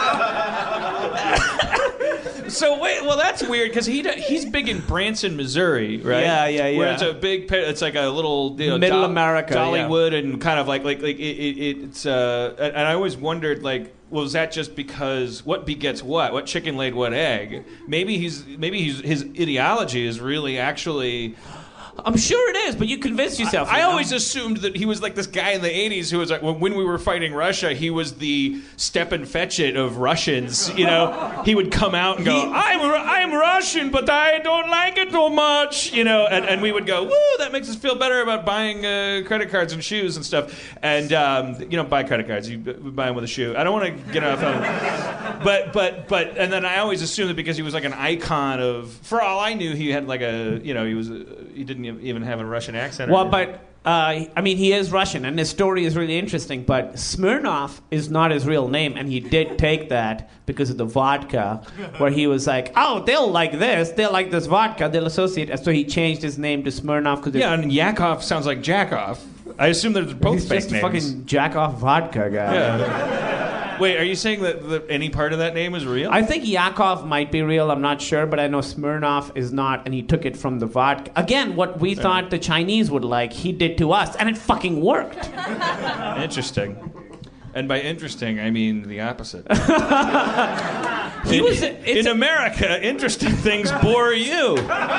So wait, well that's weird because he's big in Branson, Missouri, right? Yeah. Where it's a big, it's like a little Middle America, Dollywood, and kind of like it's. And I always wondered like, was that just because what begets what? What chicken laid what egg? Maybe his ideology is really actually. I'm sure it is, but you convinced yourself. I always assumed that he was like this guy in the 80s who was like, when we were fighting Russia, he was the Stepan Fetchit of Russians. You know, he would come out and go, I'm Russian, but I don't like it so much. You know, and we would go, woo, that makes us feel better about buying credit cards and shoes and stuff. And you don't buy credit cards, you buy them with a shoe. I don't want to get off on it. But, and then I always assumed that because he was like an icon of, for all I knew, he had like he didn't even have a Russian accent. Well, but I mean, he is Russian, and his story is really interesting. But Smirnoff is not his real name, and he did take that because of the vodka, where he was like, "Oh, they'll like this. They'll like this vodka. They'll associate." And so he changed his name to Smirnoff. Yeah, and Yakov sounds like Jackoff. I assume they're both he's fake just names. a fucking jack-off vodka guy. Yeah. Wait, are you saying that any part of that name is real? I think Yakov might be real. I'm not sure, but I know Smirnoff is not, and he took it from the vodka. Again, what we thought the Chinese would like, he did to us, and it fucking worked. Interesting. And by interesting, I mean the opposite. In America, interesting things bore you.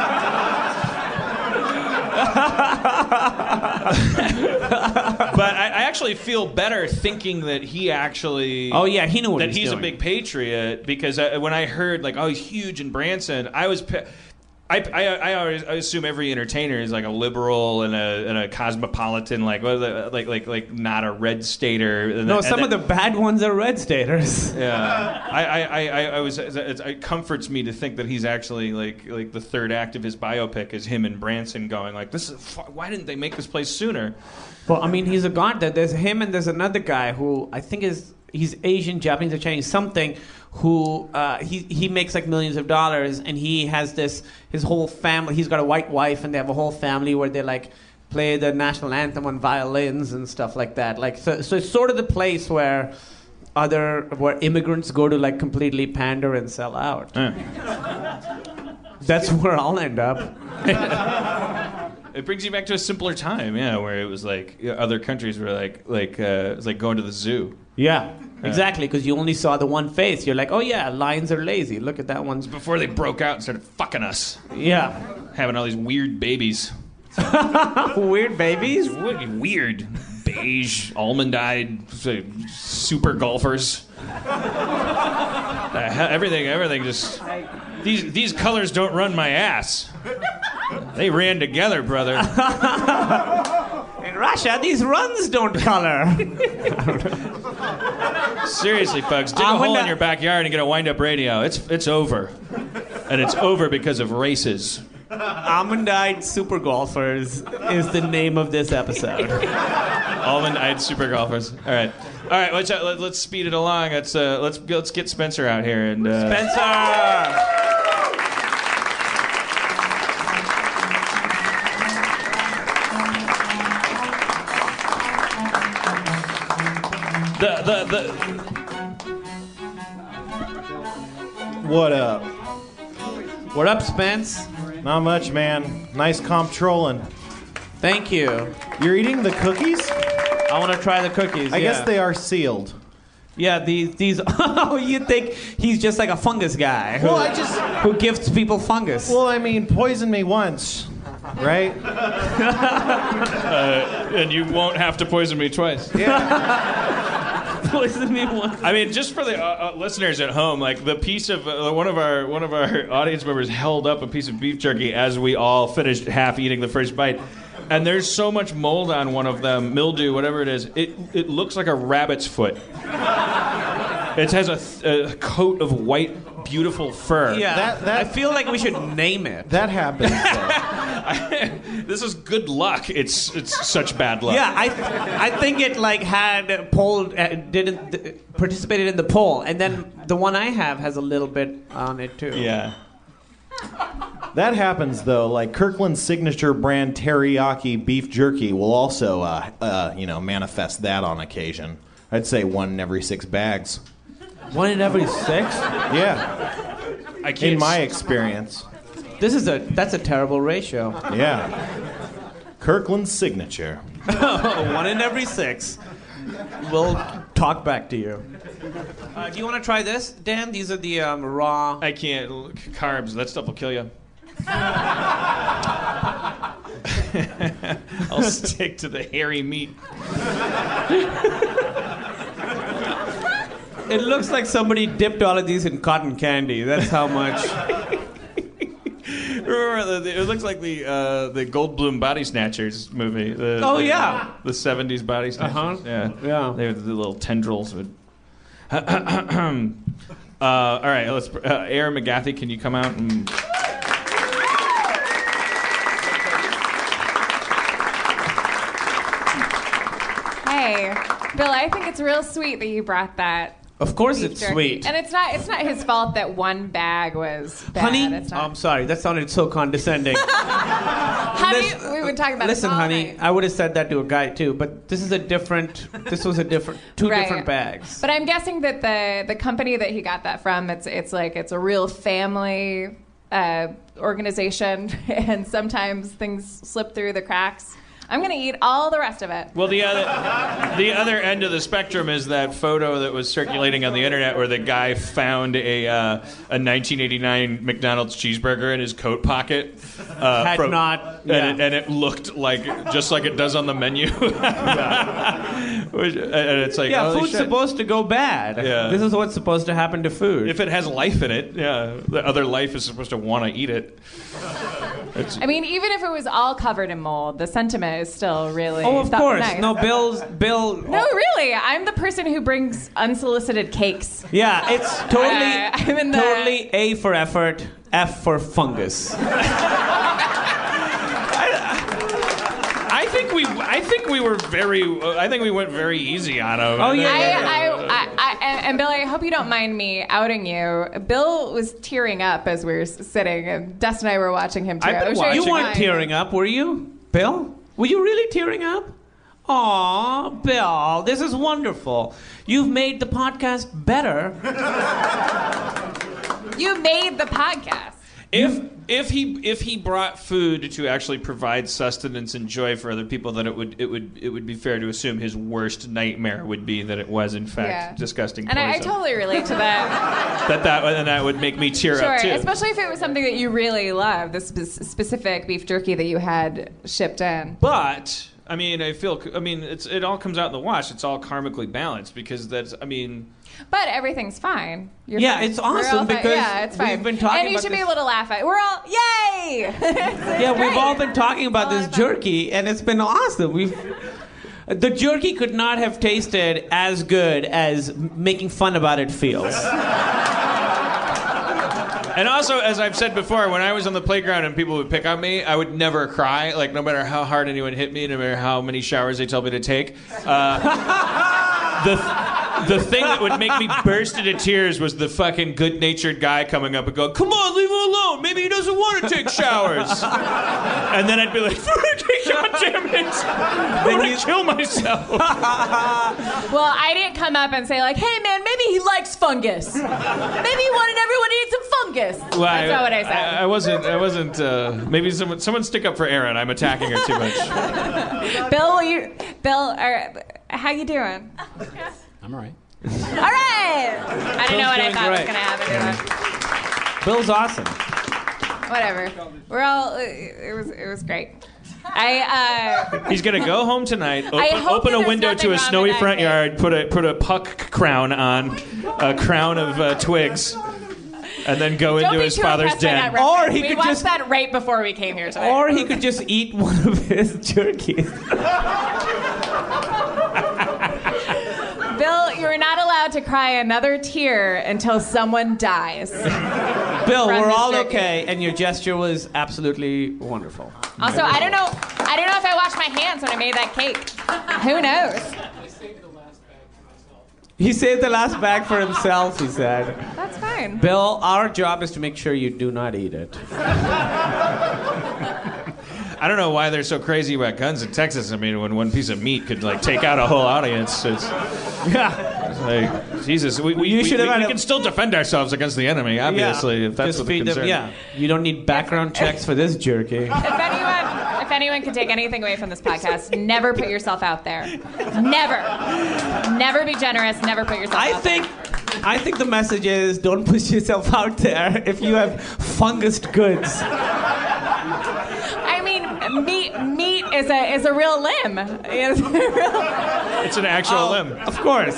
But I actually feel better thinking that he actually. Oh yeah, he knew what that he's doing. a big patriot because when I heard like, oh, he's huge in Branson, I was. I assume every entertainer is like a liberal and a cosmopolitan, like not a red stater. No, some of the bad ones are red staters. Yeah, it comforts me to think that he's actually like the third act of his biopic is him and Branson going like, this is why didn't they make this place sooner? Well, I mean, he's a god. There's him and there's another guy who I think he's Asian, Japanese, or Chinese, something. Who he makes like millions of dollars, and he has his whole family. He's got a white wife, and they have a whole family where they like play the national anthem on violins and stuff like that. Like so it's sort of the place where immigrants go to like completely pander and sell out. That's where I'll end up. It brings you back to a simpler time, yeah, where it was like other countries were like it's like going to the zoo. Yeah, exactly, because you only saw the one face. You're like, oh yeah, lions are lazy. Look at that one. Before they broke out and started fucking us. Yeah. Having all these weird babies. Weird babies? Weird. Beige, almond-eyed, super golfers. Everything just... These colors don't run my ass. They ran together, brother. In Russia, these runs don't color. Seriously, folks, dig a hole in your backyard and get a wind-up radio. It's over. And it's over because of races. Almond-eyed super golfers is the name of this episode. Almond-eyed super golfers. All right. All right, let's speed it along. Let's get Spencer out here and Spencer! What up? What up, Spence? Not much, man. Nice comp trolling. Thank you. You're eating the cookies? I want to try the cookies. I guess they are sealed. Yeah, these. Oh, you think he's just like a fungus guy who gifts people fungus? Well, I mean, poison me once, right? and you won't have to poison me twice. Poison me once. I mean, just for the listeners at home, like the piece of one of our audience members held up a piece of beef jerky as we all finished half eating the first bite. And there's so much mold on one of them, mildew, whatever it is. It looks like a rabbit's foot. It has a coat of white, beautiful fur. Yeah, I feel like we should name it. That happens. This is good luck. It's such bad luck. Yeah, I think it like had polled, didn't participated in the poll, and then the one I have has a little bit on it too. Yeah. That happens, though. Like Kirkland's signature brand teriyaki beef jerky will also, manifest that on occasion. I'd say 1 in every 6 bags. 1 in every 6? Yeah. I can't In my experience. That's a terrible ratio. Yeah. Kirkland's signature. 1 in every 6. We'll talk back to you. Do you want to try this, Dan? These are the raw. I can't. Carbs. That stuff will kill you. I'll stick to the hairy meat. It looks like somebody dipped all of these in cotton candy. That's how much. Remember, it looks like the Goldblum Body Snatchers movie. The 70s Body Snatchers. Uh-huh. Yeah. They have the little tendrils. All right, let's. Aaron McGathy, can you come out and? Hey, Bill, I think it's real sweet that you brought that. Of course, beef it's jerky. sweet. And it's not his fault that one bag was bad. Honey, It's not. I'm sorry. That sounded so condescending. Honey, we've been talking about Listen, this all honey, night. I would have said that to a guy too, but this was a different, two Right. different bags. But I'm guessing that the company that he got that from, it's a real family organization, and sometimes things slip through the cracks. I'm gonna eat all the rest of it. Well, the other end of the spectrum is that photo that was circulating on the internet where the guy found a 1989 McDonald's cheeseburger in his coat pocket. And it looked just like it does on the menu. And it's like, Yeah, holy food's shit. supposed to go bad. Yeah. This is what's supposed to happen to food. If it has life in it, yeah, the other life is supposed to want to eat it. I mean, even if it was all covered in mold, the sentiment is still really. of course. Nice. No, Bill. No, really. I'm the person who brings unsolicited cakes. Yeah, it's I'm in the- totally A for effort, F for fungus. I think we went very easy on him. Oh, yeah. And Bill, I hope you don't mind me outing you. Bill was tearing up as we were sitting, and Dustin and I were watching him tear up. You weren't tearing up, were you, Bill? Were you really tearing up? Aw, Bill, this is wonderful. You've made the podcast better. You made the podcast. If he brought food to actually provide sustenance and joy for other people, then it would be fair to assume his worst nightmare would be that it was in fact disgusting And poison. I totally relate to that. that would make me tear up too. Sure, especially if it was something that you really love, this specific beef jerky that you had shipped in. But I mean, it all comes out in the wash. It's all karmically balanced because But everything's fine. You're Yeah, fine. it's We're all awesome fine. because yeah, it's fine. we've been talking and you about should be this- able to laugh at it. We're all yay! Yeah, we've all been talking about this jerky, and it's been awesome. The jerky could not have tasted as good as making fun about it feels. And also, as I've said before, when I was on the playground and people would pick on me, I would never cry. Like, no matter how hard anyone hit me, no matter how many showers they tell me to take. the thing that would make me burst into tears was the fucking good-natured guy coming up and going, "Come on, leave him alone. Maybe he doesn't want to take showers." And then I'd be like, "God damn it! I want to kill myself." Well, I didn't come up and say like, "Hey man, maybe he likes fungus. Maybe he wanted everyone to eat some fungus." Well, That's not what I said. I wasn't. Maybe someone stick up for Erin. I'm attacking her too much. Bill, how you doing? I'm all right. All right. I don't know what I thought was great. gonna happen. Bill's awesome. Whatever. We're all. It was great. He's gonna go home tonight, hope open that a there's window nothing to a wrong snowy with that front cake. yard, put a puck crown on, a crown of twigs, and then go Don't into be his too father's impressed by that den. reference. Or he we could watched just- that right before we came here today. Or he could just eat one of his jerkies. Bill, you're not allowed to cry another tear until someone dies. Bill, From we're this all jerky. okay, and your gesture was absolutely wonderful. Also, I don't know if I washed my hands when I made that cake. Who knows? He saved the last bag for himself, he said. That's fine. Bill, our job is to make sure you do not eat it. I don't know why they're so crazy about guns in Texas. I mean, when one piece of meat could like take out a whole audience, it's like Jesus. We should have had a- can still defend ourselves against the enemy, obviously, if that's Just what the feed them. concern. Yeah, you don't need background checks for this jerky. If anyone could take anything away from this podcast, never put yourself out there. Never be generous. Never put yourself out there. I think the message is don't push yourself out there if you have fungused goods. I mean, meat is a real limb. It's an actual limb. Of course.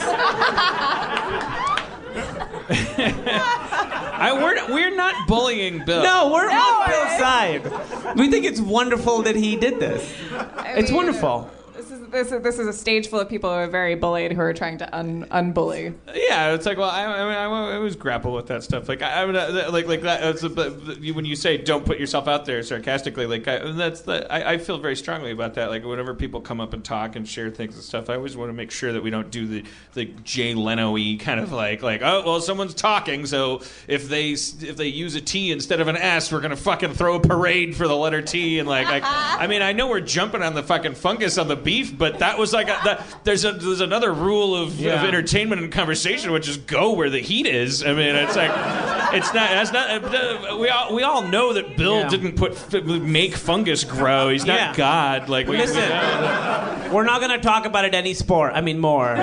We're not bullying Bill. No, we're No, on Bill's side. We think it's wonderful that he did this. It's wonderful. This is a stage full of people who are very bullied who are trying to unbully. Yeah, it's like, well, I always grapple with that stuff. Like, like that. When you say "don't put yourself out there" sarcastically, like I feel very strongly about that. Like, whenever people come up and talk and share things and stuff, I always want to make sure that we don't do the Jay Leno-y kind of like, oh, well, someone's talking, so if they use a T instead of an S, we're gonna fucking throw a parade for the letter T and like I mean, I know we're jumping on the fucking fungus on the beef, but that was like there's another rule of entertainment and conversation, which is go where the heat is. I mean, it's like we all know that Bill didn't make fungus grow. He's not God. Like Listen, we're not going to talk about it any sport. I mean, more.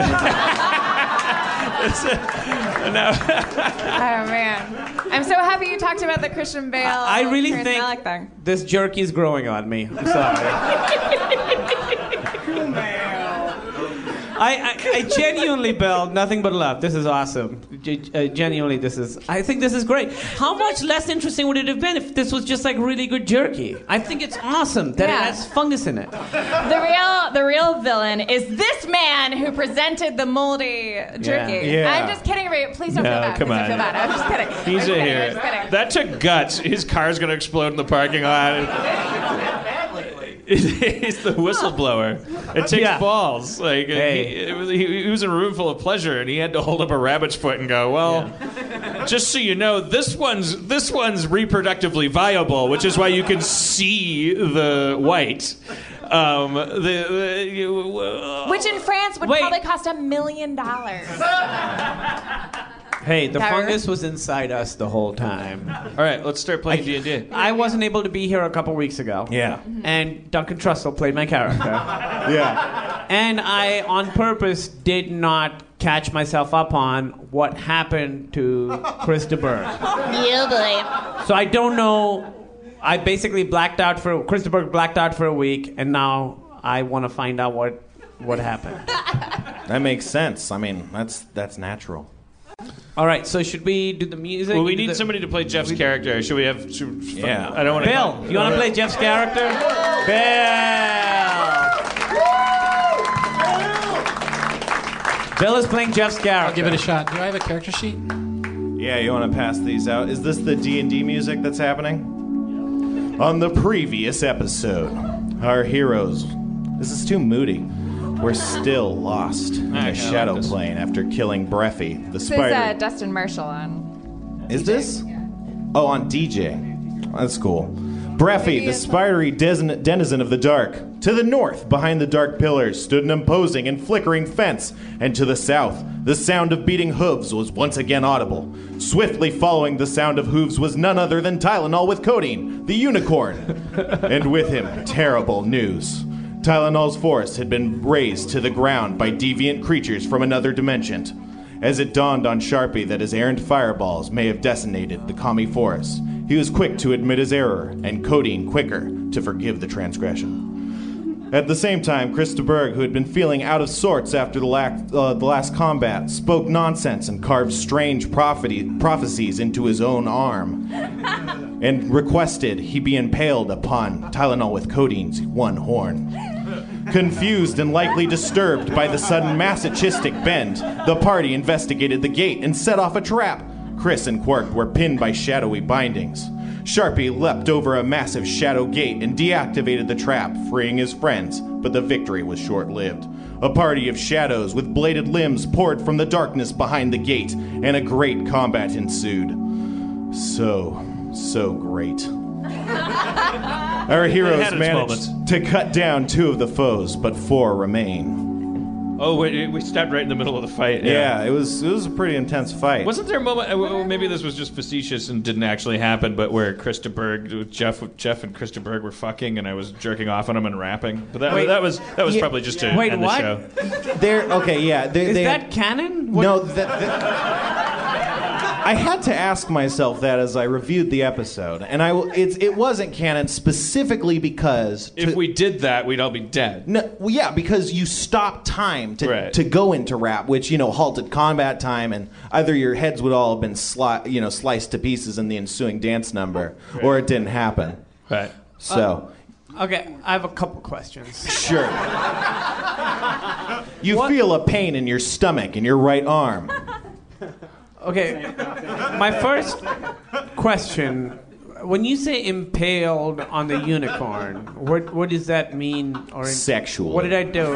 No. Oh man, I'm so happy you talked about the Christian Bale. I really Terrence think Malick thing. this jerky's growing on me. I'm sorry. I genuinely, Bill, nothing but love. This is awesome. Genuinely, I think this is great. How much less interesting would it have been if this was just like really good jerky? I think it's awesome that it has fungus in it. The real villain is this man who presented the moldy jerky. Yeah. I'm just kidding. Please don't feel bad. come Please on. don't feel bad. I'm just kidding. He's I'm in just here. kidding. I'm just kidding. That took guts. His car's gonna explode in the parking lot. He's the whistleblower. It takes balls. Like he was in a room full of pleasure, and he had to hold up a rabbit's foot and go, "Well, just so you know, this one's reproductively viable, which is why you can see the white." Which in France would probably cost $1 million. Hey, the fungus was inside us the whole time. All right, let's start playing D&D. I wasn't able to be here a couple weeks ago. Yeah. And Duncan Trussell played my character. Yeah. And I, on purpose, did not catch myself up on what happened to Chris de Burgh. Yeah, boy. So I don't know. I basically Chris de Burgh blacked out for a week, and now I want to find out what happened. That makes sense. I mean, that's natural. All right, so should we do the music? Well, we need somebody to play Jeff's character. Should we have? Yeah. I don't want to. Bill, you want to play Jeff's character? Bill is playing Jeff's character. I'll give it a shot. Do I have a character sheet? Yeah, you want to pass these out? Is this the D&D music that's happening? On the previous episode, our heroes... This is too moody. We're still lost in the shadow plane after killing Breffy, the This spider. is Dustin Marshall on. Is this? Oh, on DJ. That's cool. Breffy, the spidery denizen of the dark. To the north, behind the dark pillars, stood an imposing and flickering fence, and to the south, the sound of beating hooves was once again audible. Swiftly following the sound of hooves was none other than Tylenol with codeine, the unicorn. And with him, terrible news. Tylenol's force had been razed to the ground by deviant creatures from another dimension. As it dawned on Sharpie that his errant fireballs may have decimated the commie forest, he was quick to admit his error, and Codeine quicker to forgive the transgression. At the same time, Chris de Burgh, who had been feeling out of sorts after the last combat, spoke nonsense and carved strange prophecies into his own arm, and requested he be impaled upon Tylenol with Codeine's one horn. Confused and likely disturbed by the sudden masochistic bend, the party investigated the gate and set off a trap. Chris and Quark were pinned by shadowy bindings. Sharpie leapt over a massive shadow gate and deactivated the trap, freeing his friends, but the victory was short-lived. A party of shadows with bladed limbs poured from the darkness behind the gate, and a great combat ensued. So great. Our heroes managed to cut down 2 of the foes, but 4 remain. Oh, wait, we stopped right in the middle of the fight. Yeah, it was a pretty intense fight. Wasn't there a moment, maybe this was just facetious and didn't actually happen, but where Chris de Burgh, Jeff and Chris de Burgh were fucking and I was jerking off on him and rapping? But that was probably just to end the show. Is that canon? No, I had to ask myself that as I reviewed the episode, and it wasn't canon specifically because if we did that, we'd all be dead. No, well, yeah, because you stopped time to go into rap, which halted combat time, and either your heads would all have been sliced to pieces in the ensuing dance number, or it didn't happen. Right. So. Okay, I have a couple questions. Sure. You feel a pain in your stomach in your right arm. Okay, my first question: when you say impaled on the unicorn, what does that mean? Sexual. What did I do?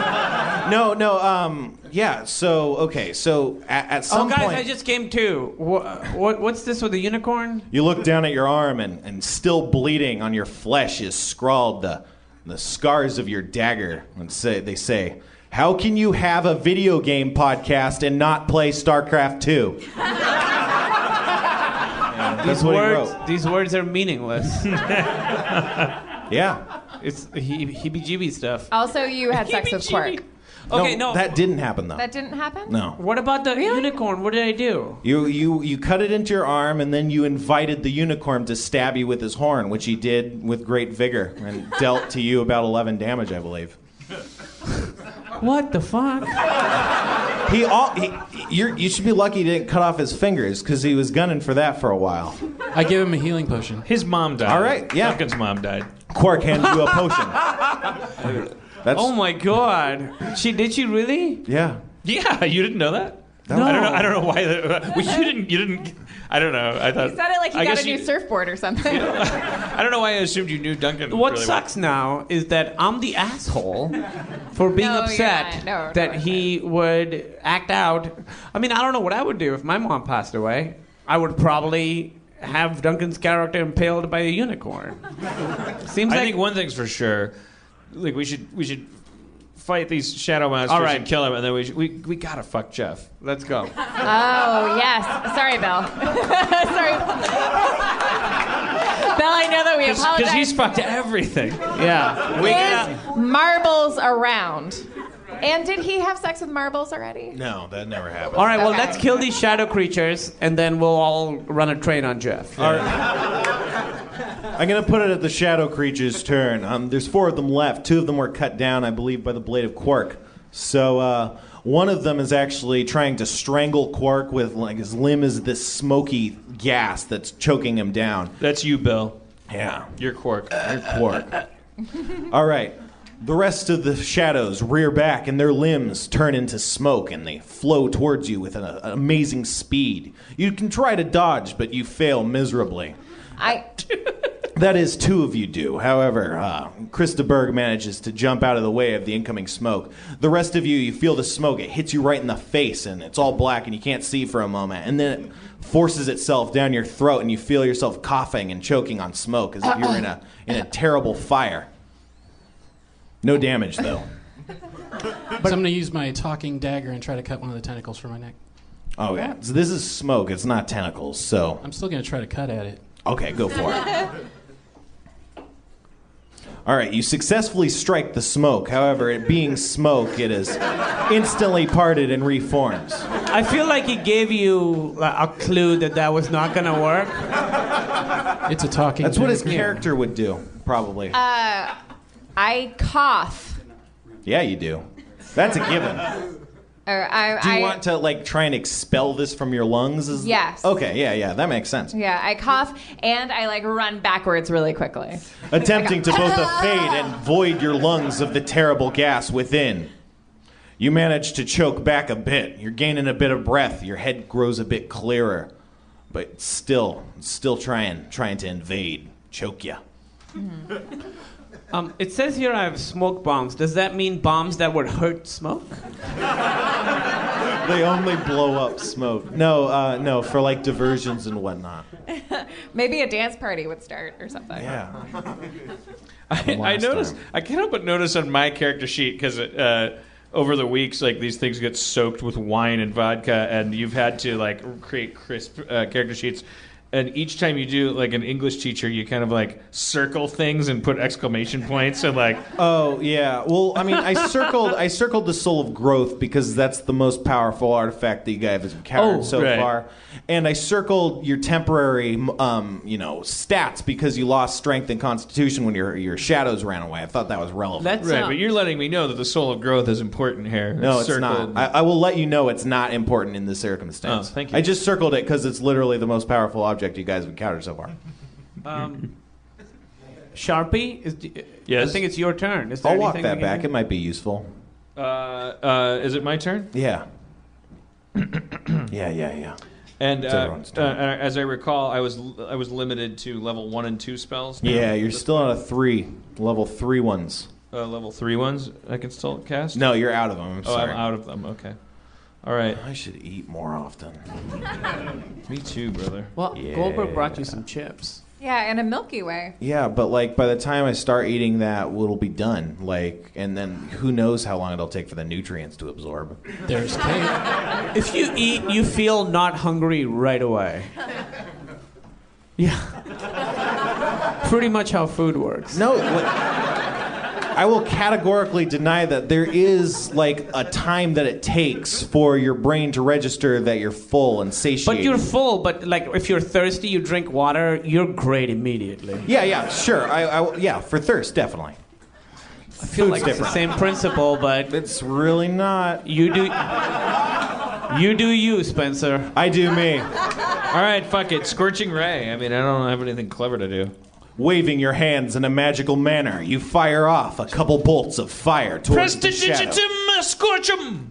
No. Yeah. So at some point, I just came to. What's this with the unicorn? You look down at your arm, and still bleeding on your flesh is scrawled the scars of your dagger. And they say. How can you have a video game podcast and not play StarCraft 2? These words are meaningless. Yeah. It's heebie-jeebie stuff. Also, you had sex with Quark. Okay, no, that didn't happen though. That didn't happen? No. What about the unicorn? What did I do? You cut it into your arm, and then you invited the unicorn to stab you with his horn, which he did with great vigor and dealt to you about 11 damage, I believe. What the fuck? You should be lucky he didn't cut off his fingers, because he was gunning for that for a while. I gave him a healing potion. His mom died. All right, yeah. Duncan's mom died. Quark handed you a potion. Oh my god. Did she really? Yeah. Yeah, you didn't know that? No. I don't know why. You didn't. I don't know. I thought. You said it like you got a new surfboard or something. I don't know why I assumed you knew Duncan. What really sucks now is that I'm the asshole for being upset that he would act out. I mean, I don't know what I would do if my mom passed away. I would probably have Duncan's character impaled by a unicorn. I think one thing's for sure. Like we should fight these shadow monsters and kill them, and then we gotta fuck Jeff. Let's go. Oh, yes. Sorry, Bill. Sorry. Bill, I know that we apologize. Because he's fucked everything. Yeah. Is marbles around? And did he have sex with marbles already? No, that never happened. All right, well, let's kill these shadow creatures, and then we'll all run a train on Jeff. All right. I'm going to put it at the shadow creature's turn. There's 4 of them left. 2 of them were cut down, I believe, by the blade of Quark. So one of them is actually trying to strangle Quark with, like, his limb is this smoky gas that's choking him down. That's you, Bill. Yeah. You're Quark. You're Quark. All right. The rest of the shadows rear back, and their limbs turn into smoke, and they flow towards you with an amazing speed. You can try to dodge, but you fail miserably. That is, two of you do. However, Chris de Burgh manages to jump out of the way of the incoming smoke. The rest of you feel the smoke. It hits you right in the face, and it's all black, and you can't see for a moment. And then it forces itself down your throat, and you feel yourself coughing and choking on smoke as if you're in a terrible fire. No damage, though. But I'm going to use my talking dagger and try to cut one of the tentacles from my neck. Oh, yeah. So this is smoke. It's not tentacles, so... I'm still going to try to cut at it. Okay, go for it. All right, you successfully strike the smoke. However, it being smoke, it is instantly parted and reforms. I feel like he gave you a clue that was not going to work. It's a talking That's what his dagger. character would do, probably. I cough. Yeah, you do. That's a given. Do you want to try and expel this from your lungs? Yes. Okay, yeah, that makes sense. Yeah, I cough and I run backwards really quickly. Attempting to both evade and void your lungs of the terrible gas within. You manage to choke back a bit. You're gaining a bit of breath. Your head grows a bit clearer, but still trying to invade, choke you. It says here I have smoke bombs. Does that mean bombs that would hurt smoke? They only blow up smoke. No, for diversions and whatnot. Maybe a dance party would start or something. Yeah. I noticed. I can't help but notice on my character sheet because over the weeks, these things get soaked with wine and vodka, and you've had to create crisp character sheets. And each time you do, an English teacher, you kind of circle things and put exclamation points and Oh yeah. Well, I mean, I circled the Soul of Growth because that's the most powerful artifact that you guys have encountered so far. And I circled your temporary, stats because you lost strength and constitution when your shadows ran away. I thought that was relevant. That's right, but you're letting me know that the Soul of Growth is important here. No, it's not. I will let you know it's not important in this circumstance. Oh, thank you. I just circled it because it's literally the most powerful object you guys have encountered so far. Sharpie? Yes? I think it's your turn. Is there I'll walk anything that we can back. do? It might be useful. Is it my turn? Yeah. Yeah. And It's everyone's turn. as I recall, I was limited to level 1 and 2 spells. now. Yeah, you're still on a 3, level 3 ones. Level 3 ones I can still cast? No, you're out of them. I'm sorry. I'm out of them. Okay. All right. I should eat more often. Me too, brother. Well, Yeah. Goldberg brought you some chips. Yeah, in a Milky Way. Yeah, but by the time I start eating that, it'll be done. And then who knows how long it'll take for the nutrients to absorb. There's cake. If you eat, you feel not hungry right away. Yeah. Pretty much how food works. No, I will categorically deny that there is a time that it takes for your brain to register that you're full and satiated. But you're full, but if you're thirsty, you drink water, you're great immediately. Yeah, sure. Yeah, for thirst, definitely. I feel like it's the same principle, but It's really not. you do you, Spencer. I do me. All right, fuck it. Scorching Ray. I mean, I don't have anything clever to do. Waving your hands in a magical manner, you fire off a couple bolts of fire towards the shadow. Prestidigitum scorchum.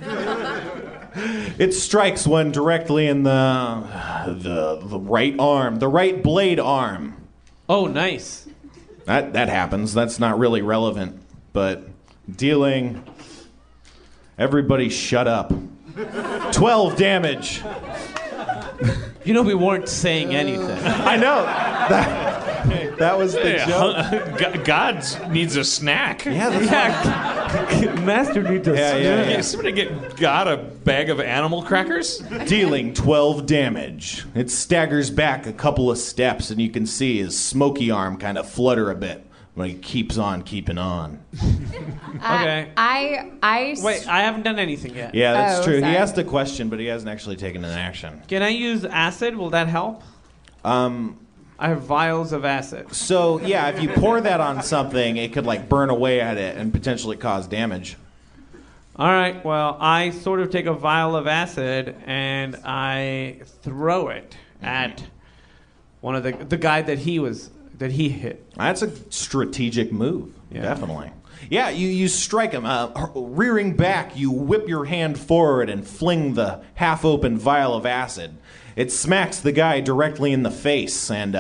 It strikes one directly in the right arm, the right blade arm. Oh, nice. That happens. That's not really relevant, but dealing. Everybody, shut up. 12 damage. You know we weren't saying anything. I know. That was the joke. God needs a snack. Yeah, that's Master needs a Yeah. Somebody get God a bag of animal crackers? Dealing 12 damage. It staggers back a couple of steps, and you can see his smoky arm kind of flutter a bit when he keeps on keeping on. Okay. Wait, I haven't done anything yet. Yeah, that's Oh, true. sorry. He asked a question, but he hasn't actually taken an action. Can I use acid? Will that help? I have vials of acid. So, yeah, if you pour that on something, it could, burn away at it and potentially cause damage. All right, well, I sort of take a vial of acid and I throw it at one of the guy that he hit. That's a strategic move, Yeah. definitely. Yeah, you strike him. Rearing back, you whip your hand forward and fling the half-open vial of acid. It smacks the guy directly in the face and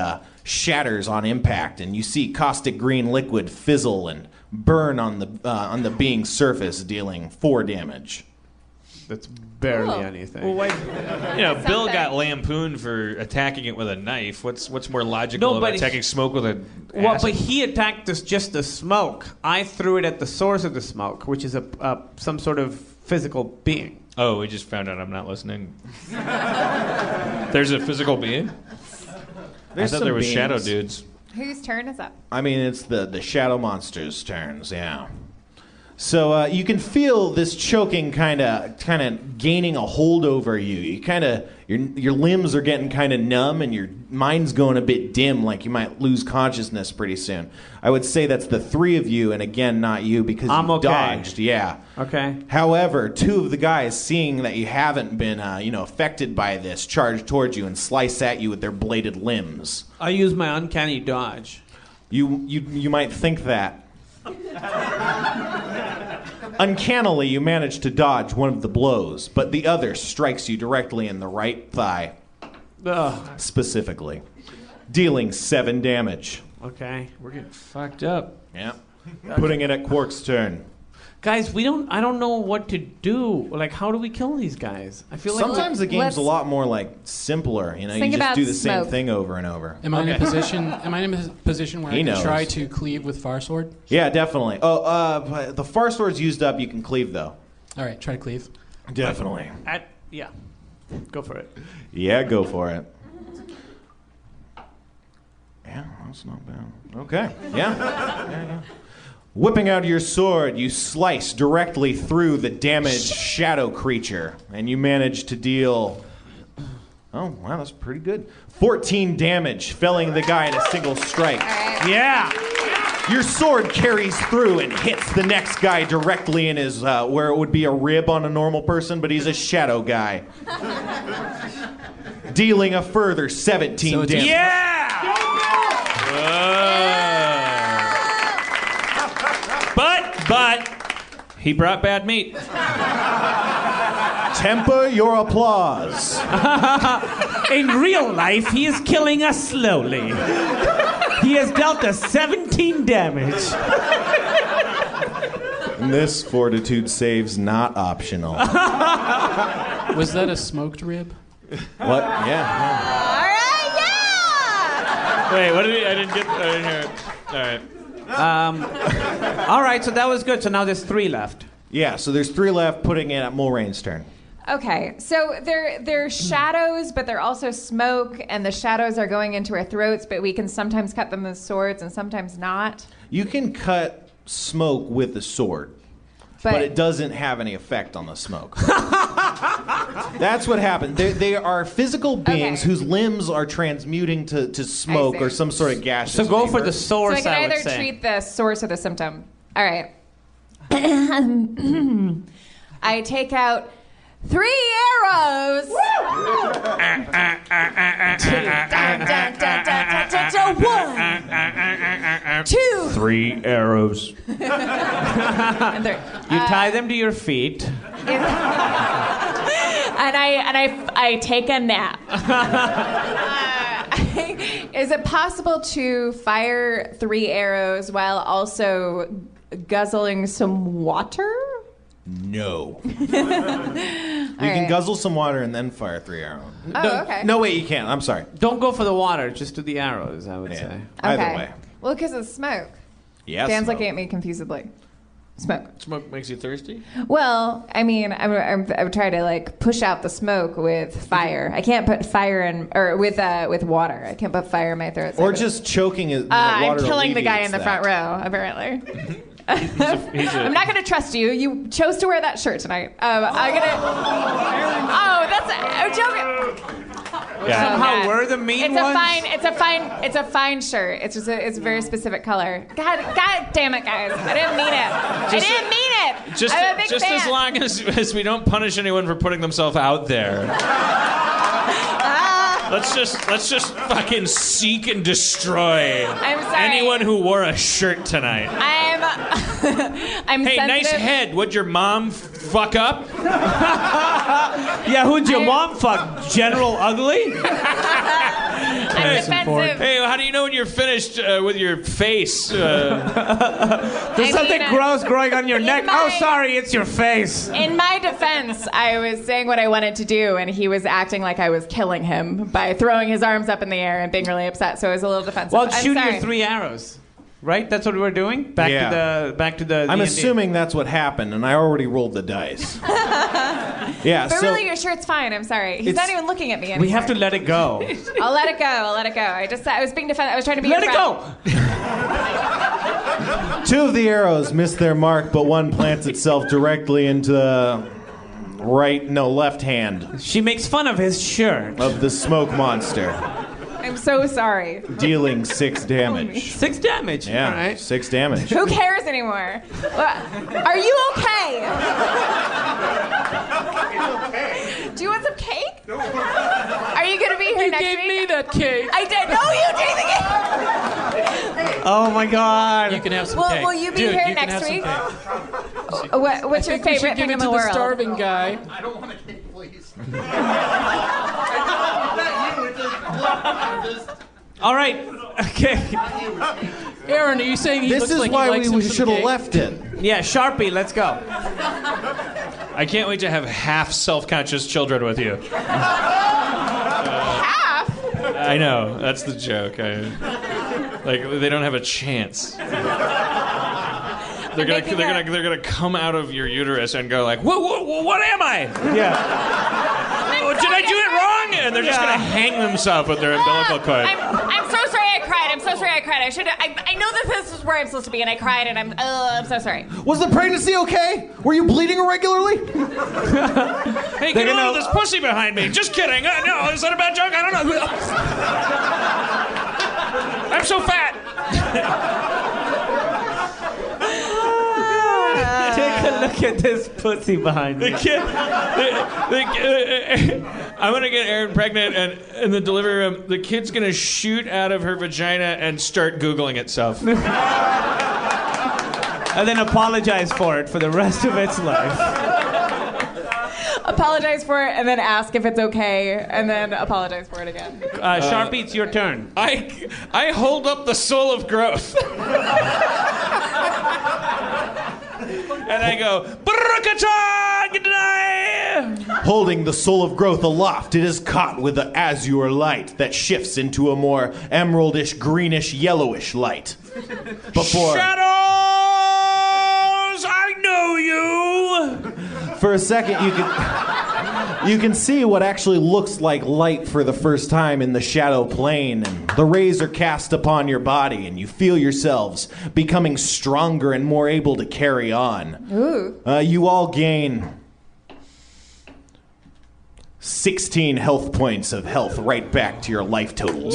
shatters on impact, and you see caustic green liquid fizzle and burn on the being's surface, dealing 4 damage. That's barely anything. Well, Bill Something. got lampooned for attacking it with a knife. What's more logical No, about but attacking smoke with a Well, acid? but he attacked just the smoke. I threw it at the source of the smoke, which is some sort of physical being. Oh, we just found out I'm not listening. There's a physical being? There's I thought some there was beings. shadow dudes. Whose turn is up? I mean, it's the shadow monster's turns, yeah. So you can feel this choking kind of gaining a hold over you. You kind of your limbs are getting kind of numb, and your mind's going a bit dim, like you might lose consciousness pretty soon. I would say that's the 3 of you, and again, not you because I'm you okay. dodged. Yeah. Okay. However, 2 of the guys, seeing that you haven't been affected by this, charge towards you and slice at you with their bladed limbs. I use my uncanny dodge. You might think that. Uncannily, you manage to dodge one of the blows, but the other strikes you directly in the right thigh, Ugh. specifically, dealing 7 damage. Okay. We're getting fucked up. Yeah. Putting it at Quark's turn. Guys, I don't know what to do. Like, how do we kill these guys? I feel like Sometimes the game's let's- a lot more like simpler. You Think just about do the same smoke. thing over and over. Am I in a position? Am I in a position where He I can knows. try to cleave with Far Sword? Yeah, definitely. Oh, the far sword's used up. You can cleave though. All right, try to cleave. Definitely. yeah. Go for it. Yeah, go for it. Yeah, that's not bad. Okay. Yeah. Whipping out your sword, you slice directly through the damaged shadow creature, and you manage to deal. Oh, wow, that's pretty good. 14 damage, felling the guy in a single strike. All right. Yeah. Your sword carries through and hits the next guy directly in his, where it would be a rib on a normal person, but he's a shadow guy. Dealing a further 17 So it's a- damage. Yeah. But he brought bad meat. Temper your applause. In real life, he is killing us slowly. He has dealt us 17 damage. And this fortitude save's not optional. Was that a smoked rib? What? Yeah. All right, yeah! Wait, what did he? I didn't hear it. All right. All right, so that was good. So now there's 3 left. Yeah, so there's 3 left, putting it at Mulrain's turn. Okay, so they're shadows, but they're also smoke, and the shadows are going into our throats, but we can sometimes cut them with swords and sometimes not. You can cut smoke with the sword, but it doesn't have any effect on the smoke. That's what happened. They are physical beings Okay. whose limbs are transmuting to smoke I see. or some sort of gaseous So go for vapor. the So I source, can I would either say. treat the source or the symptom. All right. I take out 3 arrows. One, 2, 3 arrows. and 3. You tie them to your feet. And I take a nap. Is it possible to fire 3 arrows while also guzzling some water? No. You can guzzle some water and then fire 3 arrows. Oh, okay. No, wait, you can't. I'm sorry. Don't go for the water, just do the arrows, I would Yeah. say. Either Okay. way. Well, because it's smoke. Yes. Dan's looking at me confusedly. Smoke. Smoke makes you thirsty? Well, I mean, I would try to like push out the smoke with fire. I can't put fire in, or with water. I can't put fire in my throat. Or just choking it. I'm killing the guy in the front row, apparently. I'm not going to trust you. You chose to wear that shirt tonight. I'm going to... Oh, I'm joking. Yeah. Somehow God. we're the mean It's ones? it's a fine shirt. It's just it's a very specific color. God damn it, guys! I didn't mean it. I didn't mean it. Just, I'm a big just fan. as long as we don't punish anyone for putting themselves out there. Let's just fucking seek and destroy I'm sorry. anyone who wore a shirt tonight. I'm Hey, sensitive. nice head. Would your mom fuck up? Yeah, who'd your mom fuck? General Ugly? I'm defensive. Hey, how do you know when you're finished with your face? There's something gross growing on your neck. Oh, sorry, it's your face. In my defense, I was saying what I wanted to do, and he was acting like I was killing him by throwing his arms up in the air and being really upset. So I was a little defensive. Well, I'm shoot sorry. your 3 arrows. Right? That's what we're doing? Back to the I'm D&D. assuming that's what happened, and I already rolled the dice. Yeah, But so really, your shirt's fine. I'm sorry. He's not even looking at me anymore. We have to let it go. I'll let it go. I was being defensive. I was trying to be Let your it friend. go! 2 of the arrows miss their mark, but one plants itself directly into the left hand She makes fun of his shirt. of the smoke monster, I'm so sorry. dealing 6 damage. 6 damage. Yeah, All right. 6 damage. Who cares anymore? Are you okay? Do you want some cake? Are you going to be here next week? Gave me that cake. I did. No, you did. Oh my God. You can have some Will- cake. will you be Dude, here you can next have week? some cake. What's I your think we should favorite give thing it in to the the world? starving guy. All right. Okay. Aaron, are you saying he This looks is like why he likes we him some should have cake? left it. Yeah, Sharpie, let's go. I can't wait to have half self-conscious children with you. Half? I know, that's the joke. They don't have a chance. They're gonna come out of your uterus and go like, what am I? Yeah. Oh, did I do it wrong? And they're just gonna hang themselves with their umbilical cord. I'm so sorry I cried. I'm so sorry I cried. I know that this is where I'm supposed to be, and I cried, and I'm so sorry. Was the pregnancy okay? Were you bleeding irregularly? Hey, get out of this pussy behind me. Just kidding. No, is that a bad joke? I don't know. I'm so fat. Take a look at this pussy behind me. I'm gonna get Erin pregnant, and in the delivery room, the kid's gonna shoot out of her vagina and start Googling itself. And then apologize for it for the rest of its life. Apologize for it, and then ask if it's okay, and then apologize for it again. Sharpie, it's your turn. I hold up the soul of growth. And I go, Barakatan! Holding the soul of growth aloft, it is caught with the azure light that shifts into a more emeraldish, greenish, yellowish light. Before, Shadows! I know you! for a second, you can see what actually looks like light for the first time in the shadow plane, and the rays are cast upon your body, and you feel yourselves becoming stronger and more able to carry on. Ooh. You all gain 16 health points of health right back to your life totals.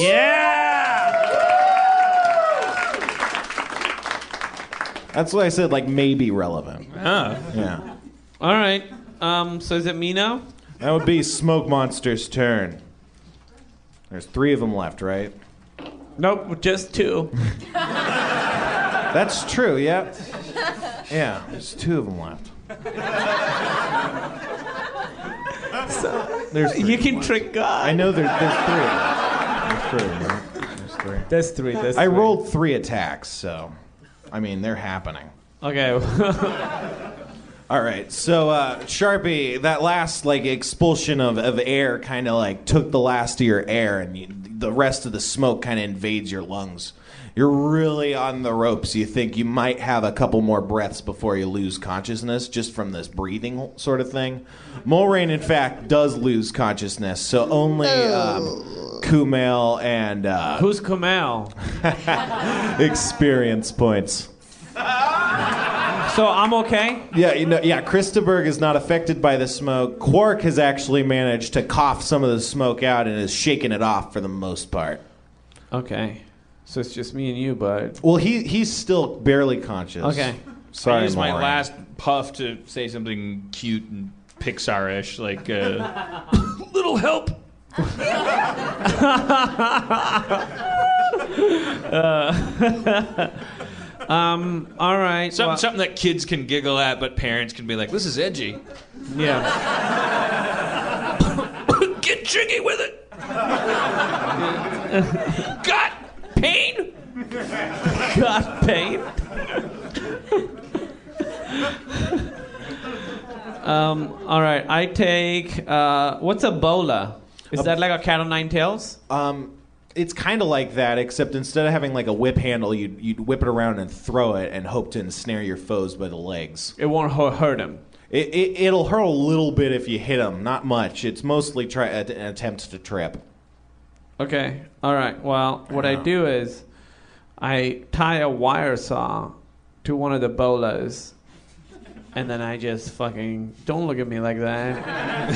That's what I said, like, maybe relevant. Yeah. All right. So is it me now? That would be Smoke Monster's turn. There's 3 of them left, right? Nope, just 2. That's true, yeah. Yeah, there's 2 of them left. There's 3. You can trick God. I know there's 3 of them. There's 3. That's 3. I rolled 3 attacks, so, I mean, they're happening. Okay. All right, so Sharpie, that last like expulsion of air kind of like took the last of your air, and the rest of the smoke kind of invades your lungs. You're really on the ropes. You think you might have a couple more breaths before you lose consciousness just from this breathing sort of thing. Mulrain, in fact, does lose consciousness, so only Kumail and Who's Kumail? experience points. So I'm okay? Yeah, Christaberg is not affected by the smoke. Quark has actually managed to cough some of the smoke out and is shaking it off for the most part. Okay. So it's just me and you, bud. Well, he's still barely conscious. Okay. Sorry, I use my Mulrain. last puff to say something cute and Pixar-ish, like, little help. All right. Something that kids can giggle at, but parents can be like, this is edgy. Yeah. Get jiggy with it. Got Gut pain. All right, I take. What's a bola? Is that like a cat o' nine tails? It's kind of like that, except instead of having like a whip handle, you'd whip it around and throw it and hope to ensnare your foes by the legs. It won't hurt him. It'll hurt a little bit if you hit them, not much. It's mostly an attempt to trip. Okay, all right. Well, what I do is I tie a wire saw to one of the bolas, and then I just fucking don't look at me like that,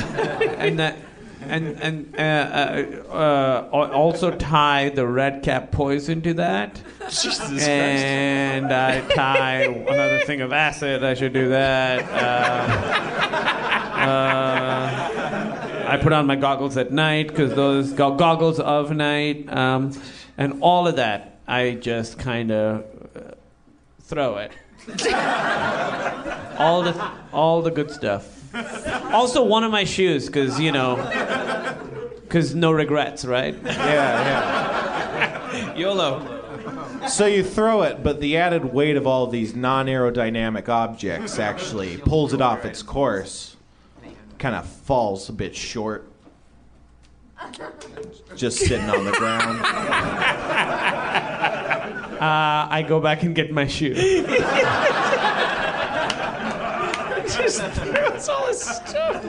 also tie the red cap poison to that. Jesus Christ. And I tie another thing of acid. I should do that. I put on my goggles at night because those goggles of night, and all of that. I just kind of throw it. all the good stuff. Also, one of my shoes because because no regrets, right? Yeah. YOLO. So you throw it, but the added weight of all of these non-aerodynamic objects actually pulls it off its course. Kind of falls a bit short. Just sitting on the ground. I go back and get my shoe. Just throws all his stuff.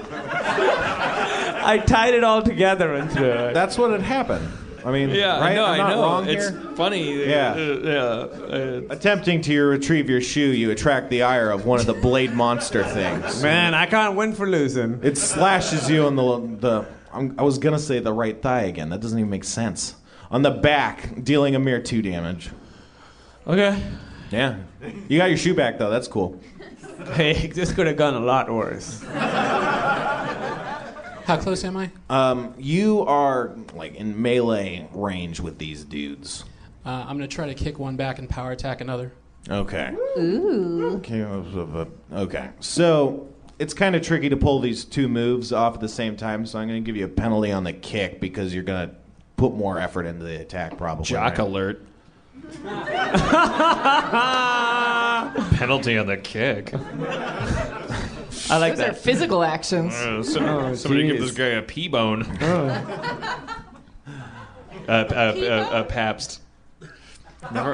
I tied it all together and threw it. That's what had happened. I mean, Yeah, right? I I'm not know. wrong It's here? funny. Yeah. Attempting to retrieve your shoe, you attract the ire of one of the blade monster things. Man, I can't win for losing. It slashes you on I was gonna say the right thigh again. That doesn't even make sense. On the back, dealing a mere 2 damage. Okay. Yeah. You got your shoe back though. That's cool. Hey, this could have gone a lot worse. How close am I? You are like in melee range with these dudes. I'm going to try to kick one back and power attack another. Okay. Ooh. Okay. So it's kind of tricky to pull these 2 moves off at the same time. So I'm going to give you a penalty on the kick because you're going to put more effort into the attack, probably. Jock right? alert. Penalty on the kick. I like Those are that. physical actions. Somebody give this guy a P-bone. A Pabst. Never.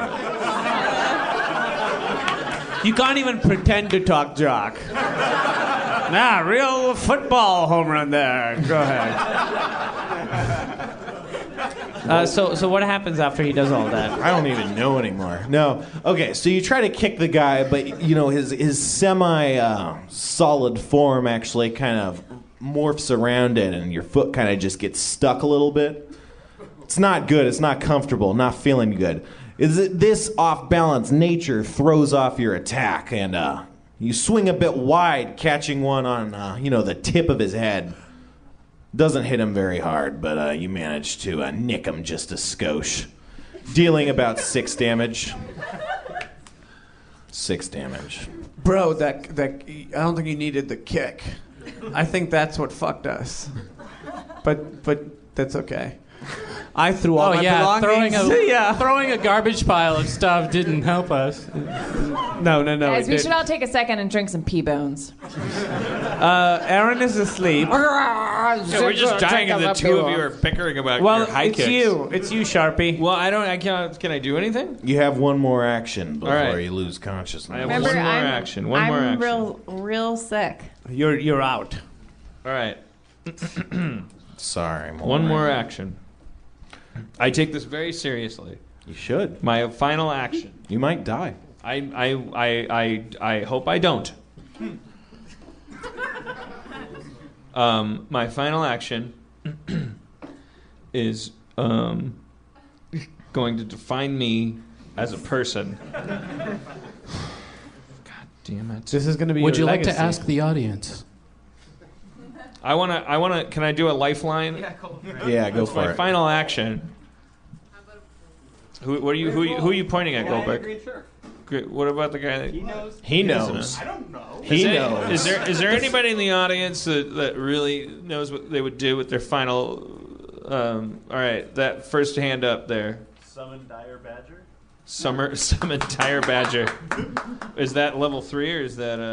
You can't even pretend to talk jock. Nah, real football home run there. Go ahead. So what happens after he does all that? I don't even know anymore. No. Okay, so you try to kick the guy, but his semi-solid form actually kind of morphs around it, and your foot kind of just gets stuck a little bit. It's not good. It's not comfortable. Not feeling good. This off-balance nature throws off your attack, and you swing a bit wide, catching one on the tip of his head. Doesn't hit him very hard, but you manage to nick him just a skosh, dealing about 6 damage. 6 damage. Bro, that I don't think you needed the kick. I think that's what fucked us. But that's okay. I threw all my belongings. Throwing a garbage pile of stuff didn't help us. No. Guys, we should all take a second and drink some P-bones. Aaron is asleep. Yeah, we're just dying, and the 2 of you are bickering about your high kicks. It's you, Sharpie. Well, I can't. Can I do anything? You have one more action before right. you lose consciousness. I have one more action. One more action. I'm real sick. You're out. All right. Sorry. One more action. I take this very seriously. You should. My final action. You might die. I hope I don't. My final action is going to define me as a person. God damn it! This is going to be. Would you your like legacy. to ask the audience? I wanna. Can I do a lifeline? Yeah, go for My it. final action. Who are you pointing at, Goldberg? Great. What about the guy that He knows. I don't know. He knows. Is there anybody in the audience that really knows what they would do with their final? All right, that first hand up there. Summon Dire Badger? Some entire badger. Is that level 3 or is that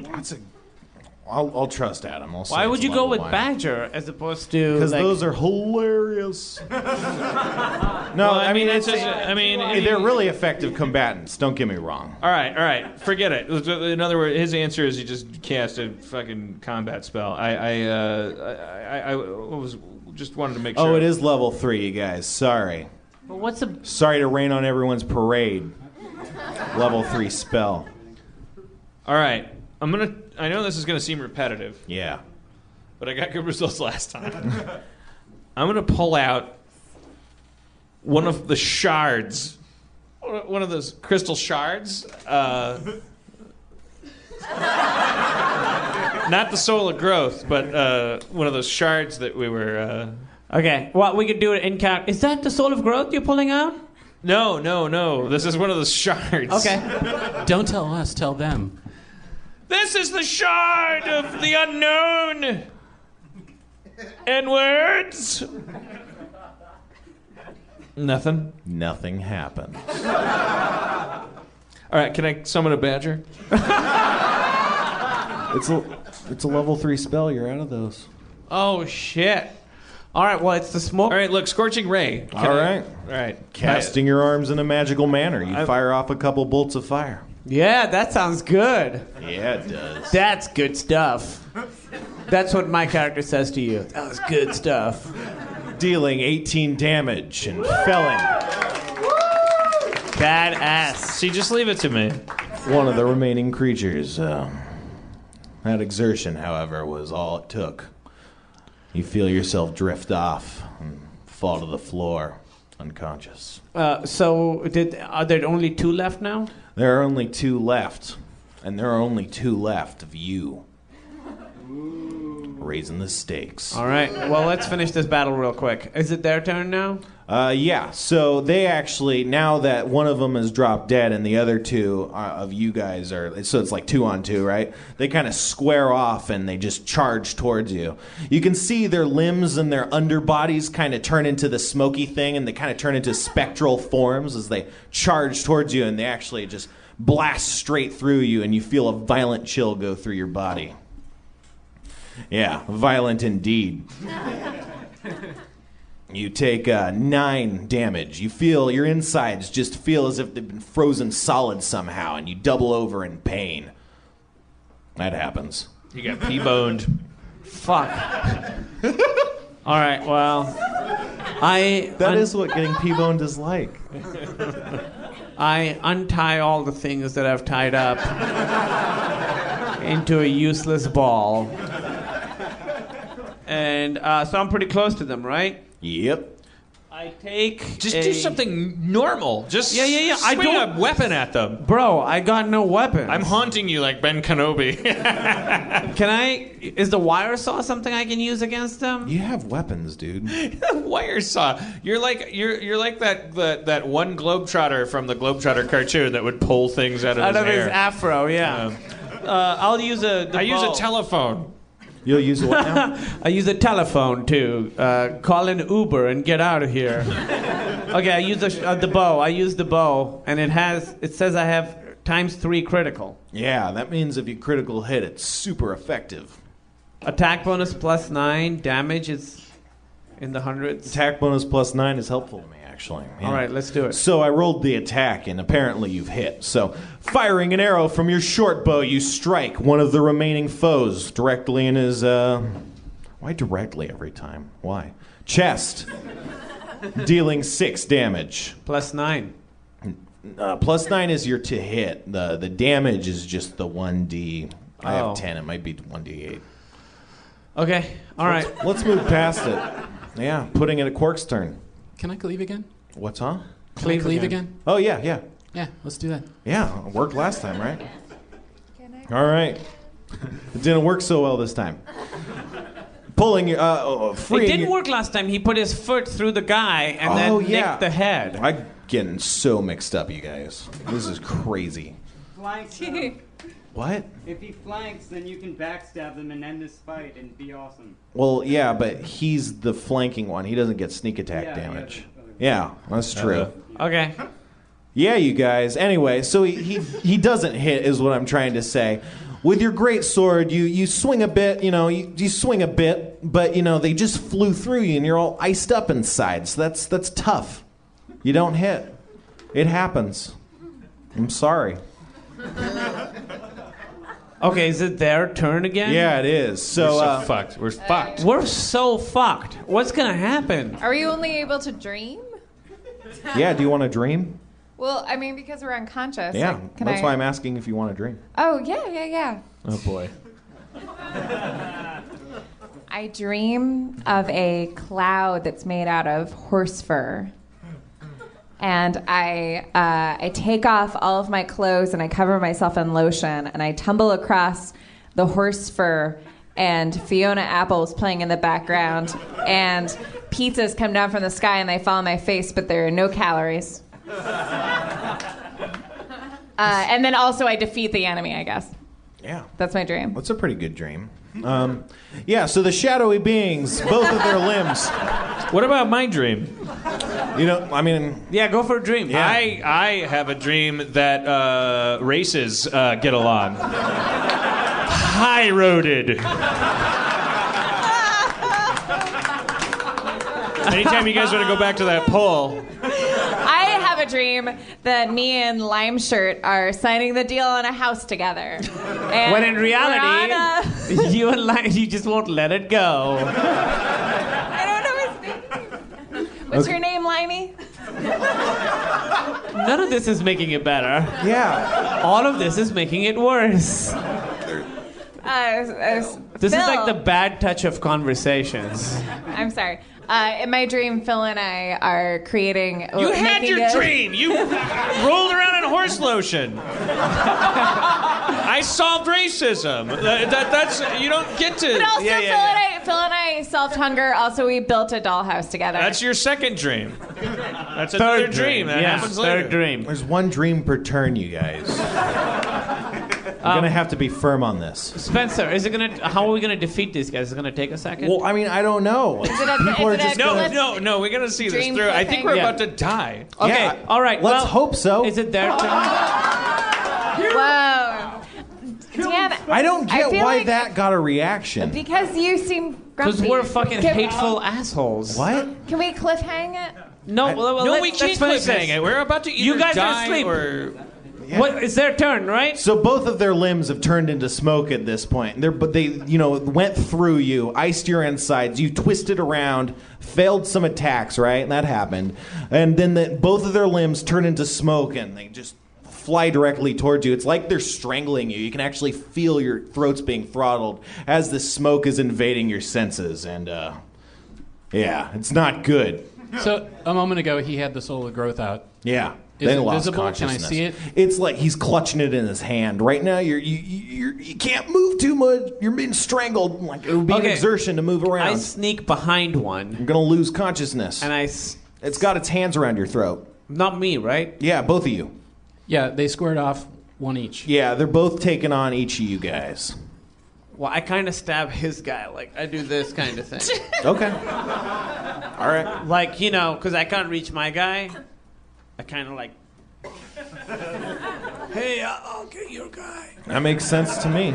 I'll trust Adam. I'll say Why it's would you go level with 1. badger as opposed to? Because like, those are hilarious. No, I mean it's just. I mean, they're really effective combatants. Don't get me wrong. All right. Forget it. In other words, his answer is you just cast a fucking combat spell. I was just wanted to make sure. Oh, it is level 3, you guys. Sorry. But what's a? Sorry to rain on everyone's parade. Level 3 spell. All right. I know this is gonna seem repetitive. Yeah. But I got good results last time. I'm gonna pull out one of the shards, one of those crystal shards. Not the soul of growth, but one of those shards that we were. Okay, well, we could do it in character. Is that the soul of growth you're pulling out? No. This is one of those shards. Okay. Don't tell us, tell them. This is the shard of the unknown. N-words. Nothing. Nothing happened. All right, can I summon a badger? It's a level 3 spell. You're out of those. Oh shit! All right, well, it's the smoke. All right, look, Scorching Ray. All right. All right. Casting your arms in a magical manner, you fire off a couple bolts of fire. Yeah, that sounds good. Yeah, it does. That's good stuff. That's what my character says to you. That was good stuff. Dealing 18 damage and felling Badass. See, just leave it to me. one of the remaining creatures. That exertion, however, was all it took. You feel yourself drift off and fall to the floor, unconscious. So, are there only 2 left now? There are only 2 left, and there are only 2 left of you. Raising the stakes. All right. Well, let's finish this battle real quick. Is it their turn now? Yeah, so they actually, now that one of them is dropped dead and the other 2 of you guys are, so it's like 2 on 2, right? They kind of square off and they just charge towards you. You can see their limbs and their underbodies kind of turn into the smoky thing, and they kind of turn into spectral forms as they charge towards you, and they actually just blast straight through you, and you feel a violent chill go through your body. Yeah, violent indeed. You take 9 damage. You feel your insides just feel as if they've been frozen solid somehow, and you double over in pain. That happens. You got P-boned. Fuck. All right, well, That is what getting P-boned is like. I untie all the things that I've tied up into a useless ball. And so I'm pretty close to them, right? Yep. I take Just do something normal. Just Yeah. I swing don't- a weapon at them. Bro, I got no weapons. I'm haunting you like Ben Kenobi. Is the wire saw something I can use against them? You have weapons, dude. Wire saw. You're like that one Globetrotter from the Globetrotter cartoon that would pull things out of his his hair. afro, yeah. I'll use I use a telephone. You'll use what now? I use a telephone to call an Uber and get out of here. Okay, I use the bow. I use the bow, and it says I have ×3 critical. Yeah, that means if you critical hit, it's super effective. Attack bonus +9. Damage is in the hundreds. Attack bonus +9 is helpful to me, actually. Yeah. All right, let's do it. So I rolled the attack, and apparently you've hit. So, firing an arrow from your short bow, you strike one of the remaining foes directly in his, why directly every time? Why? Chest. Dealing 6 damage. +9. +9 is your to hit. The damage is just the 1d. I Oh. have 10. It might be 1d8. Okay, all right. Let's move past it. Yeah, putting it at Quark's turn. Can I cleave again? What's on? Can I cleave again? Oh, yeah. Yeah, let's do that. Yeah, it worked last time, right? All right. It didn't work so well this time. Pulling your, It freeing didn't your- work last time. He put his foot through the guy and Oh, then yeah. nicked the head. I'm getting so mixed up, you guys. This is crazy. Flanks him. What? If he flanks, then you can backstab them and end this fight and be awesome. Well, yeah, but he's the flanking one. He doesn't get sneak attack Yeah, damage. yeah. Yeah, that's true. Okay. Yeah, you guys. Anyway, so he doesn't hit, is what I'm trying to say. With your great sword, you swing a bit, you swing a bit, but, they just flew through you and you're all iced up inside. So that's tough. You don't hit. It happens. I'm sorry. Okay, is it their turn again? Yeah, it is. So, We're so fucked. We're fucked. We're so fucked. What's gonna happen? Are we only able to dream? yeah, do you want to dream? Well, I mean, because we're unconscious. Yeah, like, that's why I'm asking if you want to dream. Oh, yeah. Oh, boy. I dream of a cloud that's made out of horse fur. And I take off all of my clothes and I cover myself in lotion and I tumble across the horse fur and Fiona Apple's playing in the background and pizzas come down from the sky and they fall on my face, but there are no calories. And then also I defeat the enemy, I guess. Yeah. That's my dream. That's a pretty good dream. Yeah, so the shadowy beings, both of their limbs. What about my dream? Yeah, go for a dream. Yeah. I have a dream that races get along. High-roaded. Anytime you guys want to go back to that poll. I have a dream that me and Lime Shirt are signing the deal on a house together. And When in we're reality, on you just won't let it go. I don't know his name. What's your name, Limey? None of this is making it better. Yeah. All of this is making it worse. This is like the bad touch of conversations. I'm sorry. In my dream, Phil and I are creating. You had your dream. You rolled around in horse lotion. I solved racism. That's you don't get to. But also, Phil and I solved hunger. Also, we built a dollhouse together. That's your second dream. That's another dream. That happens later. Third dream. There's one dream per turn, you guys. You're going to have to be firm on this. Spencer, how are we gonna defeat these guys? Is it gonna take a second? Well, I mean, I don't know. People are just gonna... No, we're gonna see this Dream through. I think we're cliffhanger. about to die. Okay, Yeah. all right. Let's hope so. Is it their turn? Whoa. Dan, I don't get feel why like- that got a reaction. Because you seem grumpy. Because we're fucking hateful assholes. What? Can we cliffhang it? No, No, we can't finish saying this. it. We're about to either You guys are die asleep. or. What? It's their turn, right? So both of their limbs have turned into smoke at this point. But they, went through you, iced your insides. You twisted around, failed some attacks, right? And that happened. And then both of their limbs turn into smoke, and they just fly directly towards you. It's like they're strangling you. You can actually feel your throats being throttled as the smoke is invading your senses. And yeah, it's not good. So a moment ago, he had the soul of growth out. Yeah. Is They it lost visible? Can I consciousness. see it? It's like he's clutching it in his hand. Right now, you can't move too much. You're being strangled. Like it would be an Okay. exertion to move around. I sneak behind one, You're gonna lose consciousness. and It's got its hands around your throat. not me, right? Yeah, both of you. Yeah, they squared off one each. Yeah, they're both taking on each of you guys. Well, I kind of stab his guy, like I do this kind of thing, Okay. All right. like because I can't reach my guy. I kind of like, hey, I'll get your guy. That makes sense to me.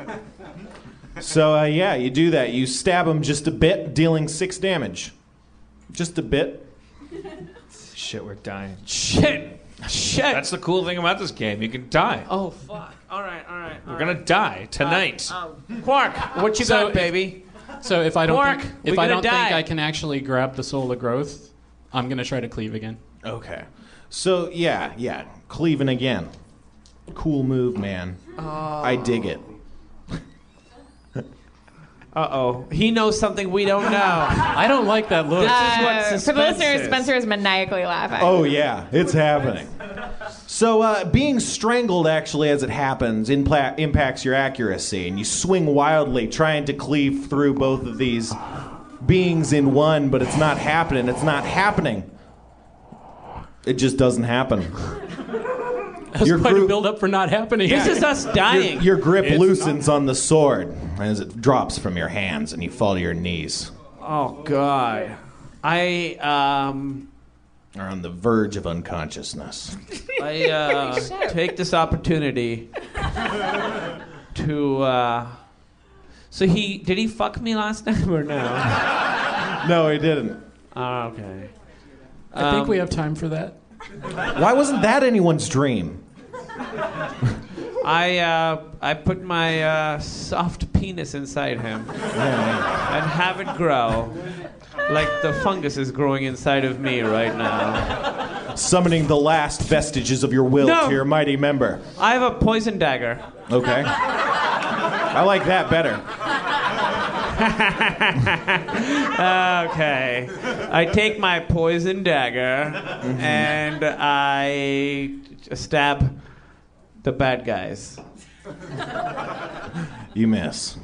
So yeah, you do that. You stab him just a bit, dealing 6 damage. Just a bit. Shit, we're dying. Shit. That's the cool thing about this game. You can die. Oh fuck. All right. We're gonna die tonight. Quark, what you So got, baby? So if I don't Quark, think, we're if I gonna don't think die. I can actually grab the soul of growth, I'm gonna try to cleave again. Okay. So yeah, cleaving again. Cool move, man. I dig it. Uh-oh. He knows something we don't know. I don't like that look. This is what For the suspense listeners, is. Spencer is maniacally laughing. Oh yeah, it's happening. So being strangled actually as it happens impacts your accuracy, and you swing wildly trying to cleave through both of these beings in one, but it's not happening. It's not happening. It just doesn't happen. That's your quite group- a build up for not happening. This is us dying. Your grip loosens on the sword as it drops from your hands, and you fall to your knees. Oh God. are on the verge of unconsciousness. I take this opportunity to. So did he fuck me last time or no? No, he didn't. Oh, okay. I think we have time for that. Why wasn't that anyone's dream? I put my soft penis inside him and have it grow like the fungus is growing inside of me right now. Summoning the last vestiges of your will No. to your mighty member. I have a poison dagger. Okay. I like that better. Okay. I take my poison dagger and I stab the bad guys. You miss.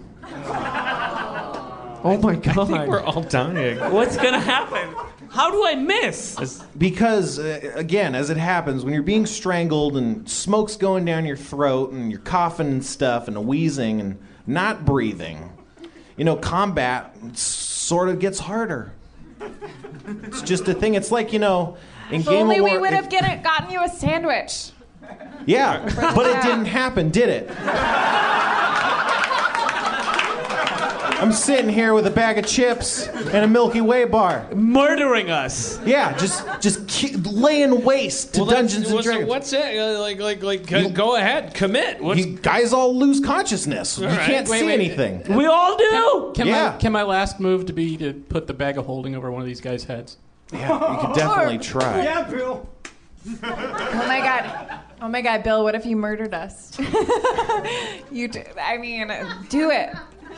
Oh my god. We're all dying. What's gonna happen? How do I miss? Because, again, as it happens, when you're being strangled and smoke's going down your throat and you're coughing and stuff and wheezing and not breathing, combat sort of gets harder. It's just a thing. It's like, in If Game only of War. we would have gotten you a sandwich. Yeah, but it didn't happen, did it? I'm sitting here with a bag of chips and a Milky Way bar. Murdering us. Yeah, just laying waste to Dungeons and Dragons. What's it? Go ahead, commit. Guys all lose consciousness. You right. can't see anything. We all do. Can my last move be to put the bag of holding over one of these guys' heads? Yeah, you could definitely try. Yeah, Bill. Oh my God, Bill, what if you murdered us? Do it.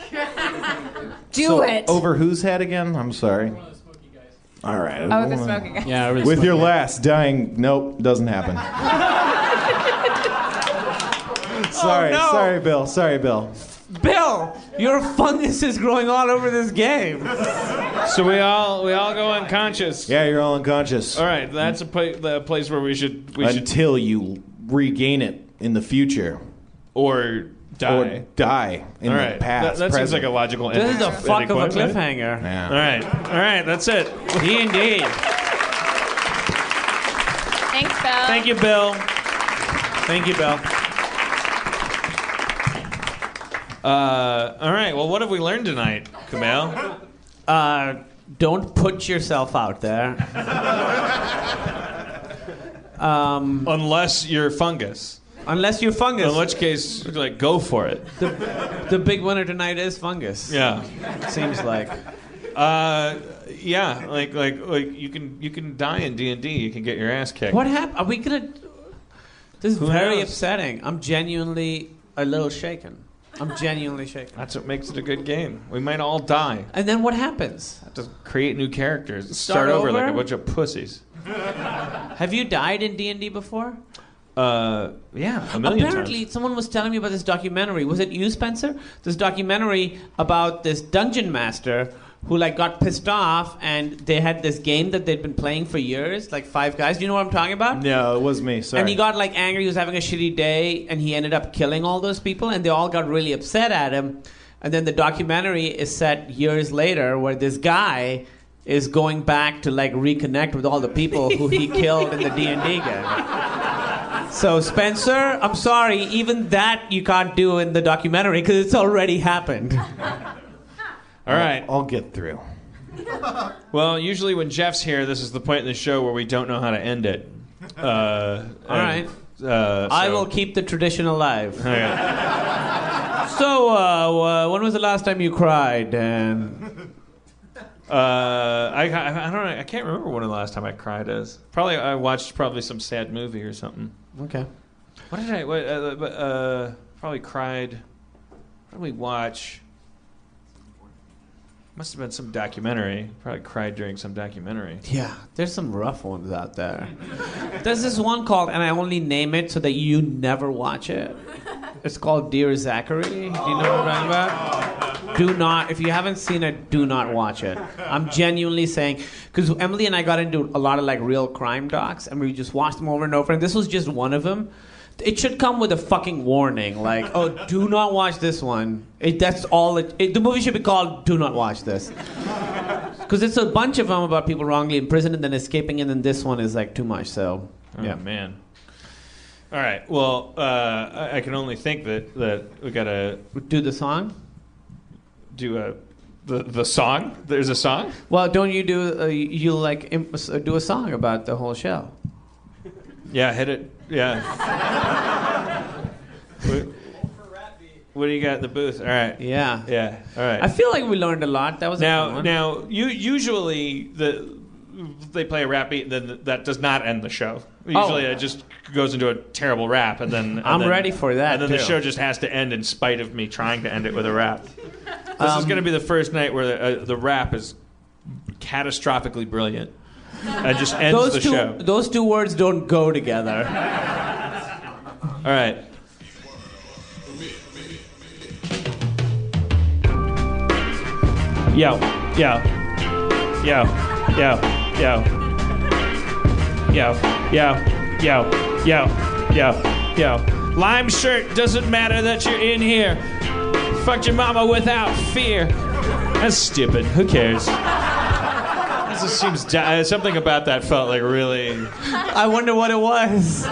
Do it. Over whose head again? I'm sorry. All right. Oh, the smoking guy. Yeah, With your last dying, nope, doesn't happen. Sorry, no. Sorry, Bill. Bill, your fungus is growing all over this game. So we all go unconscious. Yeah, you're all unconscious. All right, that's the place where we should Until you regain it in the future. or die. Or die in all the right, past. that seems present. like a logical ending. This is a fuck of a ending point. cliffhanger. Yeah. All right, that's it. D&D. Thanks, Bill. Thank you, Bill. Thank you, Bill. All right. Well, what have we learned tonight, Kumail? Don't put yourself out there. Unless you're fungus. Unless you're fungus. In which case, go for it. The big winner tonight is fungus. Yeah. Seems like. Yeah. Like you can die in D&D. You can get your ass kicked. What happened? Are we gonna? This is very upsetting. I'm genuinely a little shaken. I'm genuinely shaken. That's what makes it a good game. We might all die. And then what happens? Have to create new characters. Start over over? like a bunch of pussies. Have you died in D&D before? Yeah, a million Apparently, times. someone was telling me about this documentary. Was it you, Spencer? This documentary about this dungeon master who got pissed off, and they had this game that they'd been playing for years, like Five Guys. Do you know what I'm talking about? No, it was me. Sorry. And he got angry. He was having a shitty day, and he ended up killing all those people, and they all got really upset at him. And then the documentary is set years later, where this guy is going back to reconnect with all the people who he killed in the D&D game. So Spencer, I'm sorry, even that you can't do in the documentary because it's already happened. All right. I'll get through. Well, usually when Jeff's here, this is the point in the show where we don't know how to end it. All right. I will keep the tradition alive. Okay. So, when was the last time you cried, Dan? I don't know. I can't remember when the last time I cried is. Probably I watched some sad movie or something. Okay. What did I? Probably cried. What did we watch? Must have been some documentary. Probably cried during some documentary. Yeah, there's some rough ones out there. There's this one called, and I only name it so that you never watch it. It's called Dear Zachary. Do you know what I'm talking about? Do not, if you haven't seen it, do not watch it. I'm genuinely saying, because Emily and I got into a lot of real crime docs, and we just watched them over and over, and this was just one of them. It should come with a fucking warning, oh, do not watch this one. That's all. The movie should be called "Do Not Watch This," because it's a bunch of them about people wrongly imprisoned and then escaping, and then this one is like too much. So, Oh, man. All right. Well, I can only think that we gotta do the song. Do the song. There's a song. Well, don't you do do a song about the whole show? Yeah, hit it. Yeah. What do you got in the booth? All right. Yeah. Yeah. All right. I feel like we learned a lot. That was a fun one. Now, usually they play a rap beat, and then that does not end the show. Usually it just goes into a terrible rap, and then I'm ready for that. And then too. the show just has to end in spite of me trying to end it with a rap. This is going to be the first night where the rap is catastrophically brilliant and just ends the show. Those two words don't go together. All right. Yo, yo, yo, yo, yo, yo, yo, yo, yo, yo, yo. Lime shirt, doesn't matter that you're in here. Fucked your mama without fear. That's stupid. Who cares? This just seems something about that felt like really. I wonder what it was.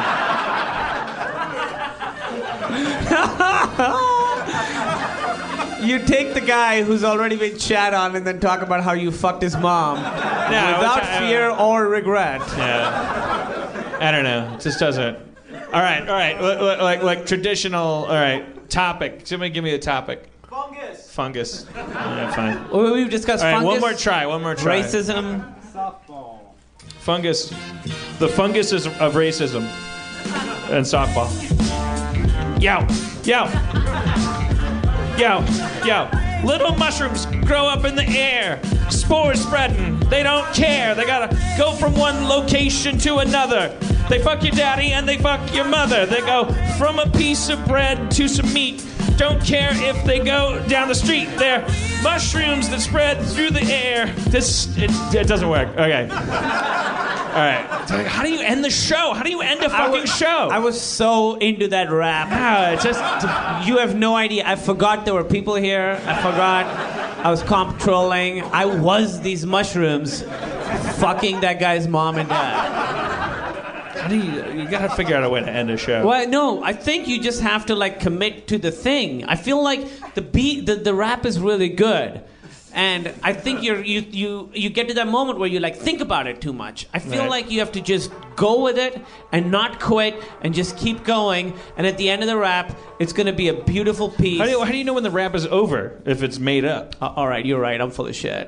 You take the guy who's already been shat on and then talk about how you fucked his mom without fear or regret. Yeah. I don't know. It just doesn't. All right. Like traditional. All right. Topic. Somebody give me a topic. Fungus. Yeah, fine. Well, we've discussed all right, fungus. One more try. Racism. Softball. Fungus. The fungus is of racism. And softball. Yo. Little mushrooms grow up in the air. Spores spreading. They don't care. They gotta go from one location to another. They fuck your daddy and they fuck your mother. They go from a piece of bread to some meat. Don't care if they go down the street. They're mushrooms that spread through the air. It doesn't work. Okay. All right. How do you end the show? How do you end a fucking show? I was so into that rap. You have no idea. I forgot there were people here. I forgot I was comp trolling. I was these mushrooms fucking that guy's mom and dad. How do you gotta figure out a way to end a show. Well, no, I think you just have to like commit to the thing. I feel like the rap is really good. And I think you get to that moment where you like think about it too much. I feel like you have to just go with it and not quit and just keep going. And at the end of the rap, it's going to be a beautiful piece. How do you know when the rap is over if it's made up? All right, you're right. I'm full of shit.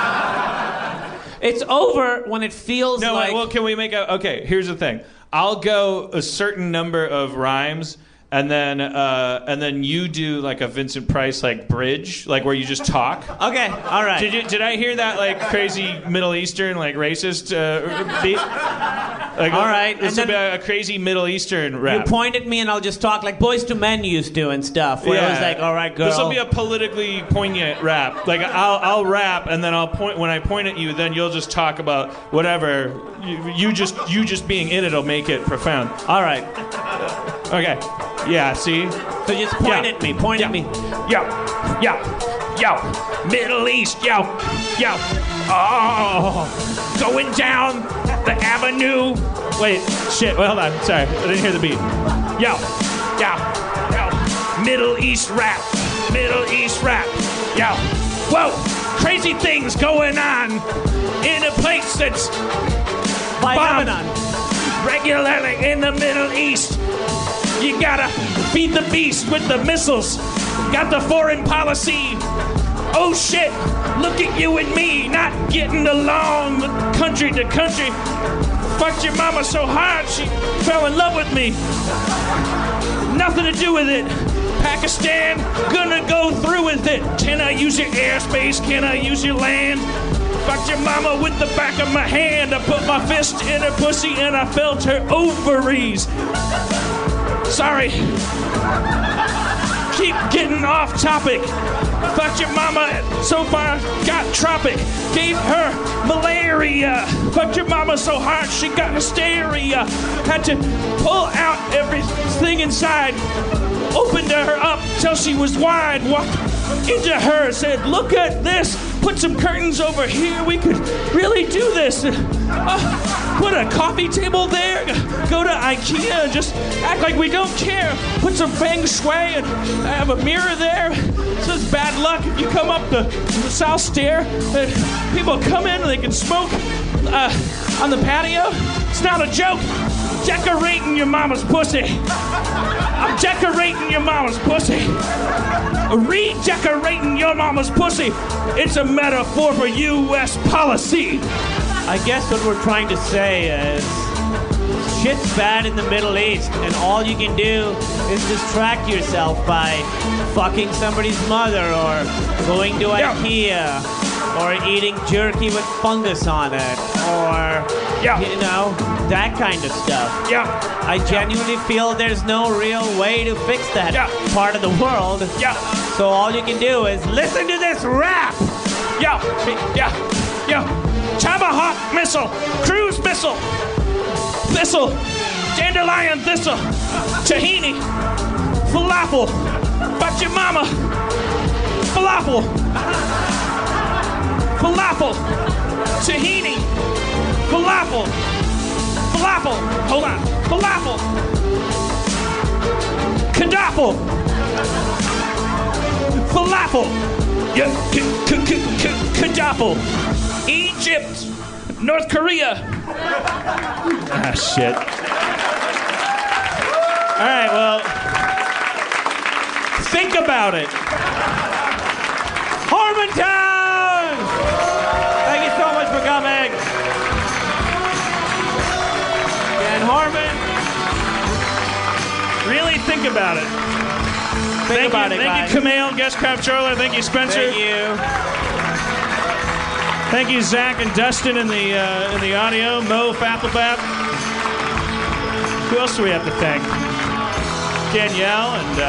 It's over when it feels like... Well, can we make a... Okay, here's the thing. I'll go a certain number of rhymes... And then you do like a Vincent Price like bridge, like where you just talk. Okay, all right. Did I hear that like crazy Middle Eastern like racist beat? Like, all right. This will be a crazy Middle Eastern rap. You point at me and I'll just talk like Boys to Men used to and stuff. Where it was like, all right, girl. This will be a politically poignant rap. Like I'll rap and then I'll point when I point at you. Then you'll just talk about whatever. You just being in it'll make it profound. All right. Okay. Yeah, see? So just point at me. Point at me. Yo. Middle East, yo. Oh. Going down the avenue. Wait, shit. Well, hold on. Sorry. I didn't hear the beat. Yo. Middle East rap. Yo. Whoa. Crazy things going on in a place that's bombed regularly in the Middle East. You gotta feed the beast with the missiles. Got the foreign policy. Oh shit, look at you and me not getting along country to country. Fucked your mama so hard she fell in love with me. Nothing to do with it. Pakistan, gonna go through with it. Can I use your airspace? Can I use your land? Fucked your mama with the back of my hand. I put my fist in her pussy and I felt her ovaries. Sorry. Keep getting off topic. Fucked your mama so far, got tropic. Gave her malaria. Fucked your mama so hard, she got hysteria. Had to pull out everything inside. Opened her up till she was wide. Walked into her, said, look at this put some curtains over here. We could really do this. Put a coffee table there. Go to IKEA and just act like we don't care. Put some feng shui and have a mirror there. So it's bad luck if you come up the south stair. People come in and they can smoke on the patio. It's not a joke. Decorating your mama's pussy. I'm decorating your mama's pussy. Redecorating your mama's pussy. It's a metaphor for U.S. policy. I guess what we're trying to say is shit's bad in the Middle East, and all you can do is distract yourself by fucking somebody's mother or going to IKEA or eating jerky with fungus on it or, you know, that kind of stuff. Yeah. I genuinely feel there's no real way to fix that part of the world. Yeah. So all you can do is listen to this rap. Yeah. Tomahawk missile, cruise missile, thistle, dandelion thistle, tahini, falafel, but your mama, falafel, tahini, falafel, hold on, falafel, kadafel, falafel, kadafel. Egypt, North Korea. Shit. All right, well, think about it. Harmontown! Thank you so much for coming. And Harmon, really think about it. Thank you, Kumail, guest comptroller. Thank you, Spencer. Thank you. Thank you, Zach and Dustin in the audio. Mo Fafflebap. Who else do we have to thank? Danielle and.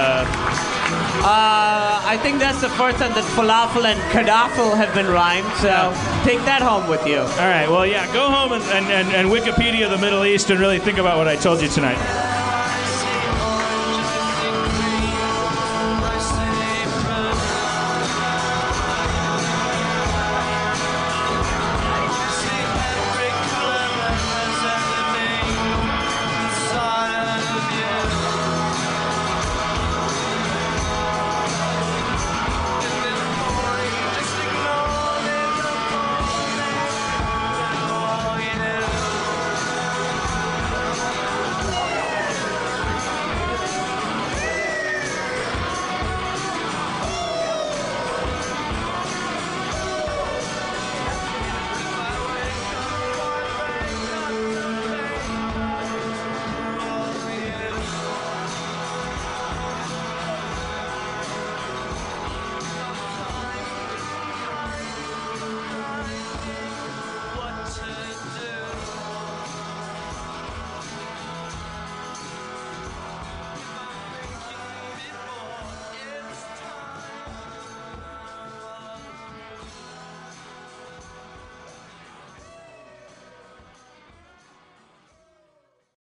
I think that's the first time that falafel and kadafel have been rhymed. So take that home with you. All right. Well, yeah. Go home and Wikipedia the Middle East and really think about what I told you tonight.